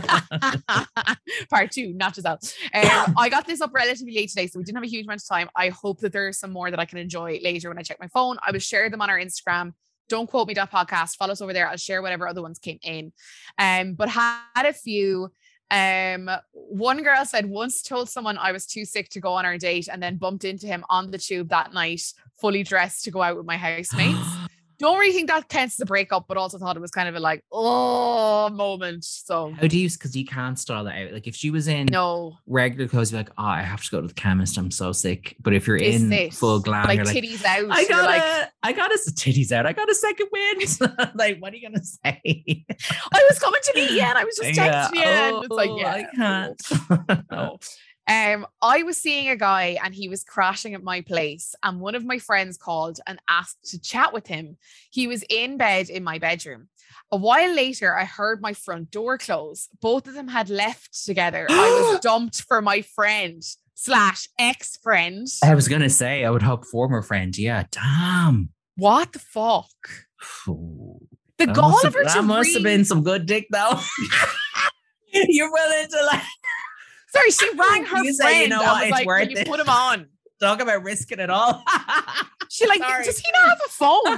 Part two, not Giselle. Um, I got this up relatively late today, so we didn't have a huge amount of time. I hope that there's some more that I can enjoy later when I check my phone. I will share them on our Instagram. Don't quote me that podcast. Follow us over there. I'll share whatever other ones came in. Um, but had a few. Um, one girl said once told someone I was too sick to go on our date and then bumped into him on the tube that night, fully dressed to go out with my housemates. Don't really think that counts as a breakup, but also thought it was kind of a like, oh, moment. So How do you, because you can't style that out. Like if she was in no, regular clothes, you're like, oh, I have to go to the chemist. I'm so sick. But if you're is in this full glam, like you're like, titties out? I you're got like, a, I got a titties out. I got a second wind. Like, what are you gonna say? I was coming to meet you and I was just texting you. And it's like, Oh, yeah, I can't. no. Um, I was seeing a guy and he was crashing at my place, and one of my friends called and asked to chat with him. He was in bed in my bedroom. A while later, I heard my front door close. Both of them had left together. I was dumped for my friend slash ex-friend. I was gonna say, I would hope former friend. Yeah, damn. What the fuck? Ooh. The That gall must of have- her to That must have read- been some good dick, though. You're willing to like Sorry, she rang her You friend. say, you know and what, was it's like, worth "Will you it." put him on?" talk about risking it all. She like, Sorry. does he not have a phone? Like,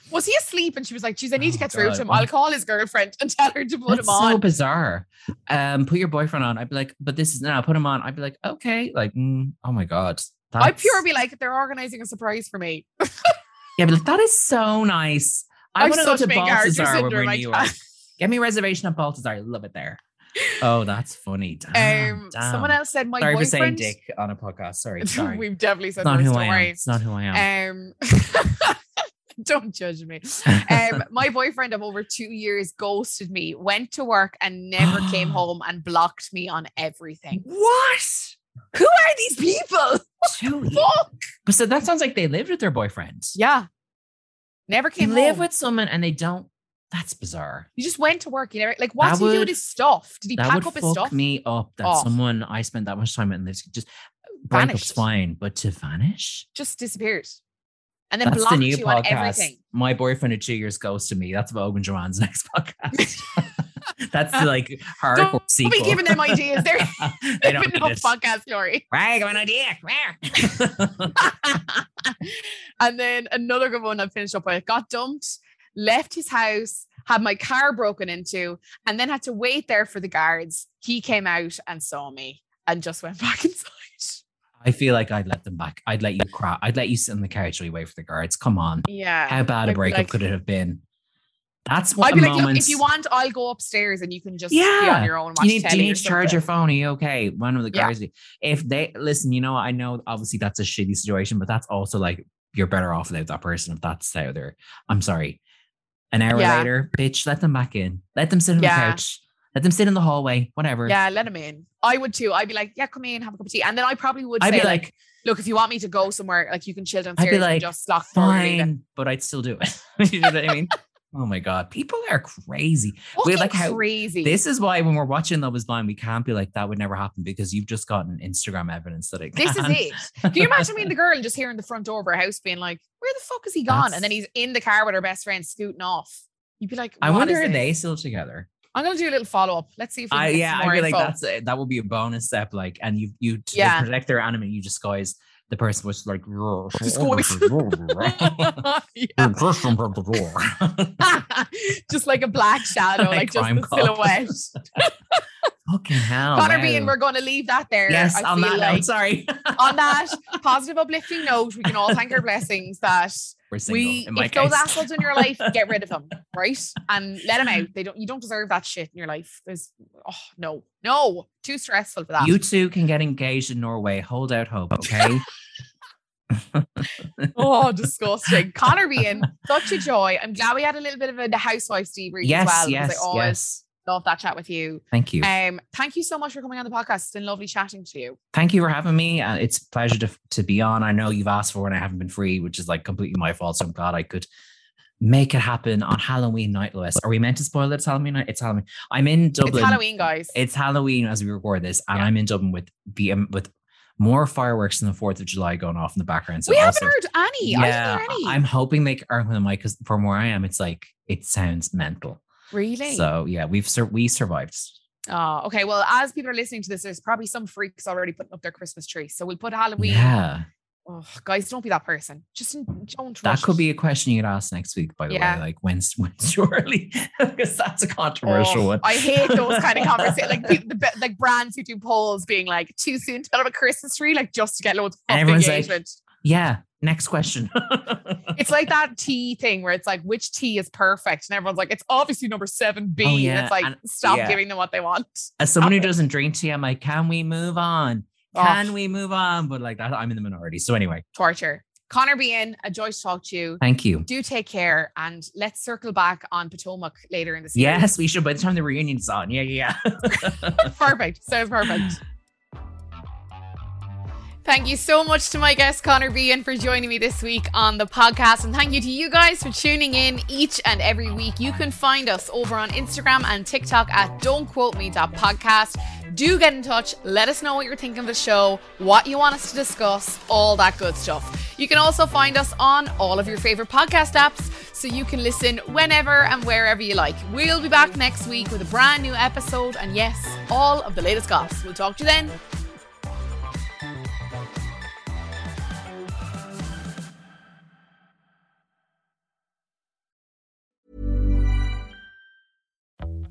Was he asleep? And she was like, geez, I need Oh, to get through God. to him. I'll call his girlfriend and tell her to put That's him on. so bizarre. Um, put your boyfriend on. I'd be like, but this is now. Put him on. I'd be like, okay. Like, mm, oh my god. I That's- pure be like, they're organizing a surprise for me. Yeah, but like, that is so nice. I I'm want to go such to a big character Balthazar when we're syndrome, in I New York. can't. Get me a reservation at Balthazar. Love it there. Oh, that's funny. Damn, Um, damn. someone else said my Sorry boyfriend. for saying dick on a podcast. Sorry, sorry. We've definitely It's said not worse, who don't I am. worry. It's not who I am. Um, don't judge me. Um, my boyfriend of over two years ghosted me, went to work and never came home and blocked me on everything. What? Who are these people? Two years. Fuck. But so that sounds like they lived with their boyfriends. Yeah. Never They came live home. with someone and they don't. That's bizarre. You just went to work. You never like. What That did he do would- with his stuff? Did he That pack would up his fuck stuff? me up. That Oh. someone I spent that much time with and they just breakup's Vanished. fine, but to vanish. Just disappeared, and then That's blocked the new you on podcast. everything. My boyfriend of two years ghosted me. That's about Owen Joanne's next podcast. That's the like hardcore Don't, don't sequel. be giving them ideas. They're They they've don't been need enough it. podcast story. Right, got an idea. Where? And then another good one I finished up with. Got dumped, left his house, had my car broken into, and then had to wait there for the guards. He came out and saw me and just went back inside. I feel like I'd let them back. I'd let you cry. I'd let you sit on the couch while you wait for the guards. Come on. Yeah. How bad I'd a be breakup like- could it have been? That's what I'd be like, moments. look, if you want, I'll go upstairs and you can just be Yeah. on your own. And Do watch you need, do telly you or need to charge your something. phone? Are you okay? One of the Yeah. guys. If they listen, you know, what, I know obviously that's a shitty situation, but that's also like you're better off without that person if that's out there. I'm sorry. An hour Yeah. later, bitch, let them back in. Let them sit on Yeah. the couch. Let them sit in the hallway. Whatever. Yeah, let him in. I would too. I'd be like, yeah, come in, have a cup of tea. And then I probably would I'd say, be like, like, look, if you want me to go somewhere, like you can chill downstairs I'd be like, and just lock the door and leave it. fine, but I'd still do it. You know what I mean? Oh my god, people are crazy. Fucking like how- crazy. This is why when we're watching Love Is Blind, we can't be like that would never happen because you've just gotten Instagram evidence that it This is can. it. Can you imagine being the girl and just hearing the front door of her house being like, where the fuck is he gone? And then That's- he's in the car with her best friend scooting off. You'd be like, I what wonder is are this? they still together? I'm gonna do a little follow up. Let's see if we can I get yeah, some I more feel like info. that's a, that would be a bonus step. Like, and you you to Yeah. protect their anime, you disguise the person was like Disguise. Yeah. Just like a black shadow, Like like, just Crime the Cop. silhouette. Fucking hell. Connor wow. Bean, we're going to leave that there. Yes, I on feel that like note, sorry. on that positive, uplifting note, we can all thank our blessings that We're single, we, in my if those case. assholes in your life, get rid of them, right? And let them out. They don't. You don't deserve that shit in your life. There's, oh no, no, too stressful for that. You two can get engaged in Norway. Hold out hope, okay? Oh, disgusting. Connor Bean, such a joy. I'm glad we had a little bit of a the housewives debrief yes, as well. yes, because I always yes. love that chat with you. Thank you. Um, thank you so much for coming on the podcast. It's been lovely chatting to you. Thank you for having me. Uh, it's a pleasure to, to be on. I know you've asked for when I haven't been free, which is like completely my fault. So I'm glad I could make it happen on Halloween night, Lois. Are we meant to spoil it? It's Halloween night? It's Halloween. I'm in Dublin. It's Halloween, guys. It's Halloween as we record this, and Yeah. I'm in Dublin with B M with more fireworks than the Fourth of July going off in the background. So we also- haven't heard any. I Yeah, didn't hear any. I'm hoping they are with the mic because from where I am, it's like it sounds mental. Really? So yeah, we've sur- we survived. Oh, okay. Well, as people are listening to this, there's probably some freaks already putting up their Christmas tree. So we'll put Halloween. Yeah, Oh, guys, don't be that person. Just don't. that rush could it. be a question you'd ask next week. By the Yeah. way, like when's when's too early? Because that's a controversial Oh, one. I hate those kind of conversations. Like people, the, be- like brands who do polls being like too soon to put up a Christmas tree, like just to get loads of And fucking everyone's like, engagement. Yeah. Next question. It's like that tea thing where it's like, which tea is perfect? And everyone's like, it's obviously number seven B. Oh, And yeah, it's like, and- stop yeah. giving them what they want. As someone who Stop it. doesn't drink tea, I'm like, can we move on? Oh. Can we move on? But like that, I'm in the minority. So anyway, Torture. Connor Bean, a joy to talk to you. thank you. Do take care and let's circle back on Potomac later in the series. Yes, we should by the time the reunion's on. Yeah, yeah. yeah. Perfect. Sounds perfect. Thank you so much to my guest, Connor Bean, for joining me this week on the podcast. And thank you to you guys for tuning in each and every week. You can find us over on Instagram and TikTok at don't quote me dot podcast. Do get in touch. Let us know what you're thinking of the show, what you want us to discuss, all that good stuff. You can also find us on all of your favorite podcast apps so you can listen whenever and wherever you like. We'll be back next week with a brand new episode. And yes, all of the latest goss. We'll talk to you then.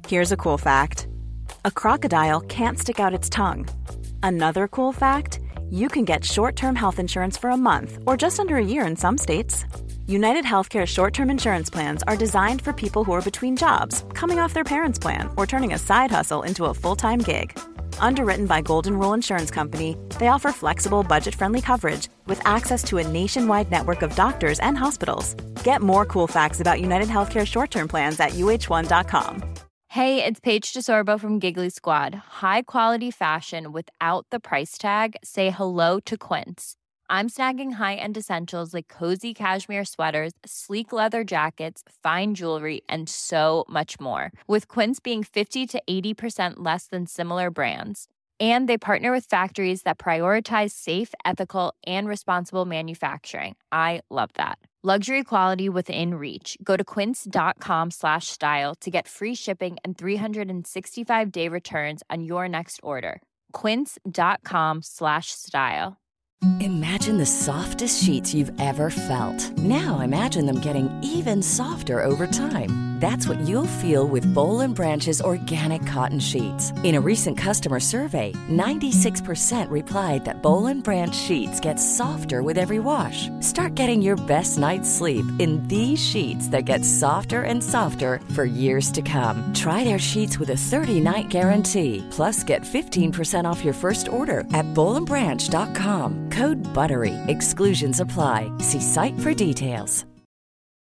Here's a cool fact. A crocodile can't stick out its tongue. Another cool fact, you can get short-term health insurance for a month or just under a year in some states. United Healthcare short-term insurance plans are designed for people who are between jobs, coming off their parents' plan, or turning a side hustle into a full-time gig. Underwritten by Golden Rule Insurance Company, they offer flexible, budget-friendly coverage with access to a nationwide network of doctors and hospitals. Get more cool facts about United Healthcare short-term plans at U H one dot com. Hey, it's Paige DeSorbo from Giggly Squad. High quality fashion without the price tag. Say hello to Quince. I'm snagging high-end essentials like cozy cashmere sweaters, sleek leather jackets, fine jewelry, and so much more. With Quince being fifty to eighty percent less than similar brands. And they partner with factories that prioritize safe, ethical, and responsible manufacturing. I love that. Luxury quality within reach. Go to quince.com slash style to get free shipping and three sixty-five day returns on your next order. Quince.com slash style. Imagine the softest sheets you've ever felt. Now imagine them getting even softer over time. That's what you'll feel with Boll and Branch's organic cotton sheets. In a recent customer survey, ninety-six percent replied that Boll and Branch sheets get softer with every wash. Start getting your best night's sleep in these sheets that get softer and softer for years to come. Try their sheets with a thirty-night guarantee. Plus, get fifteen percent off your first order at boll and branch dot com. Code BUTTERY. Exclusions apply. See site for details.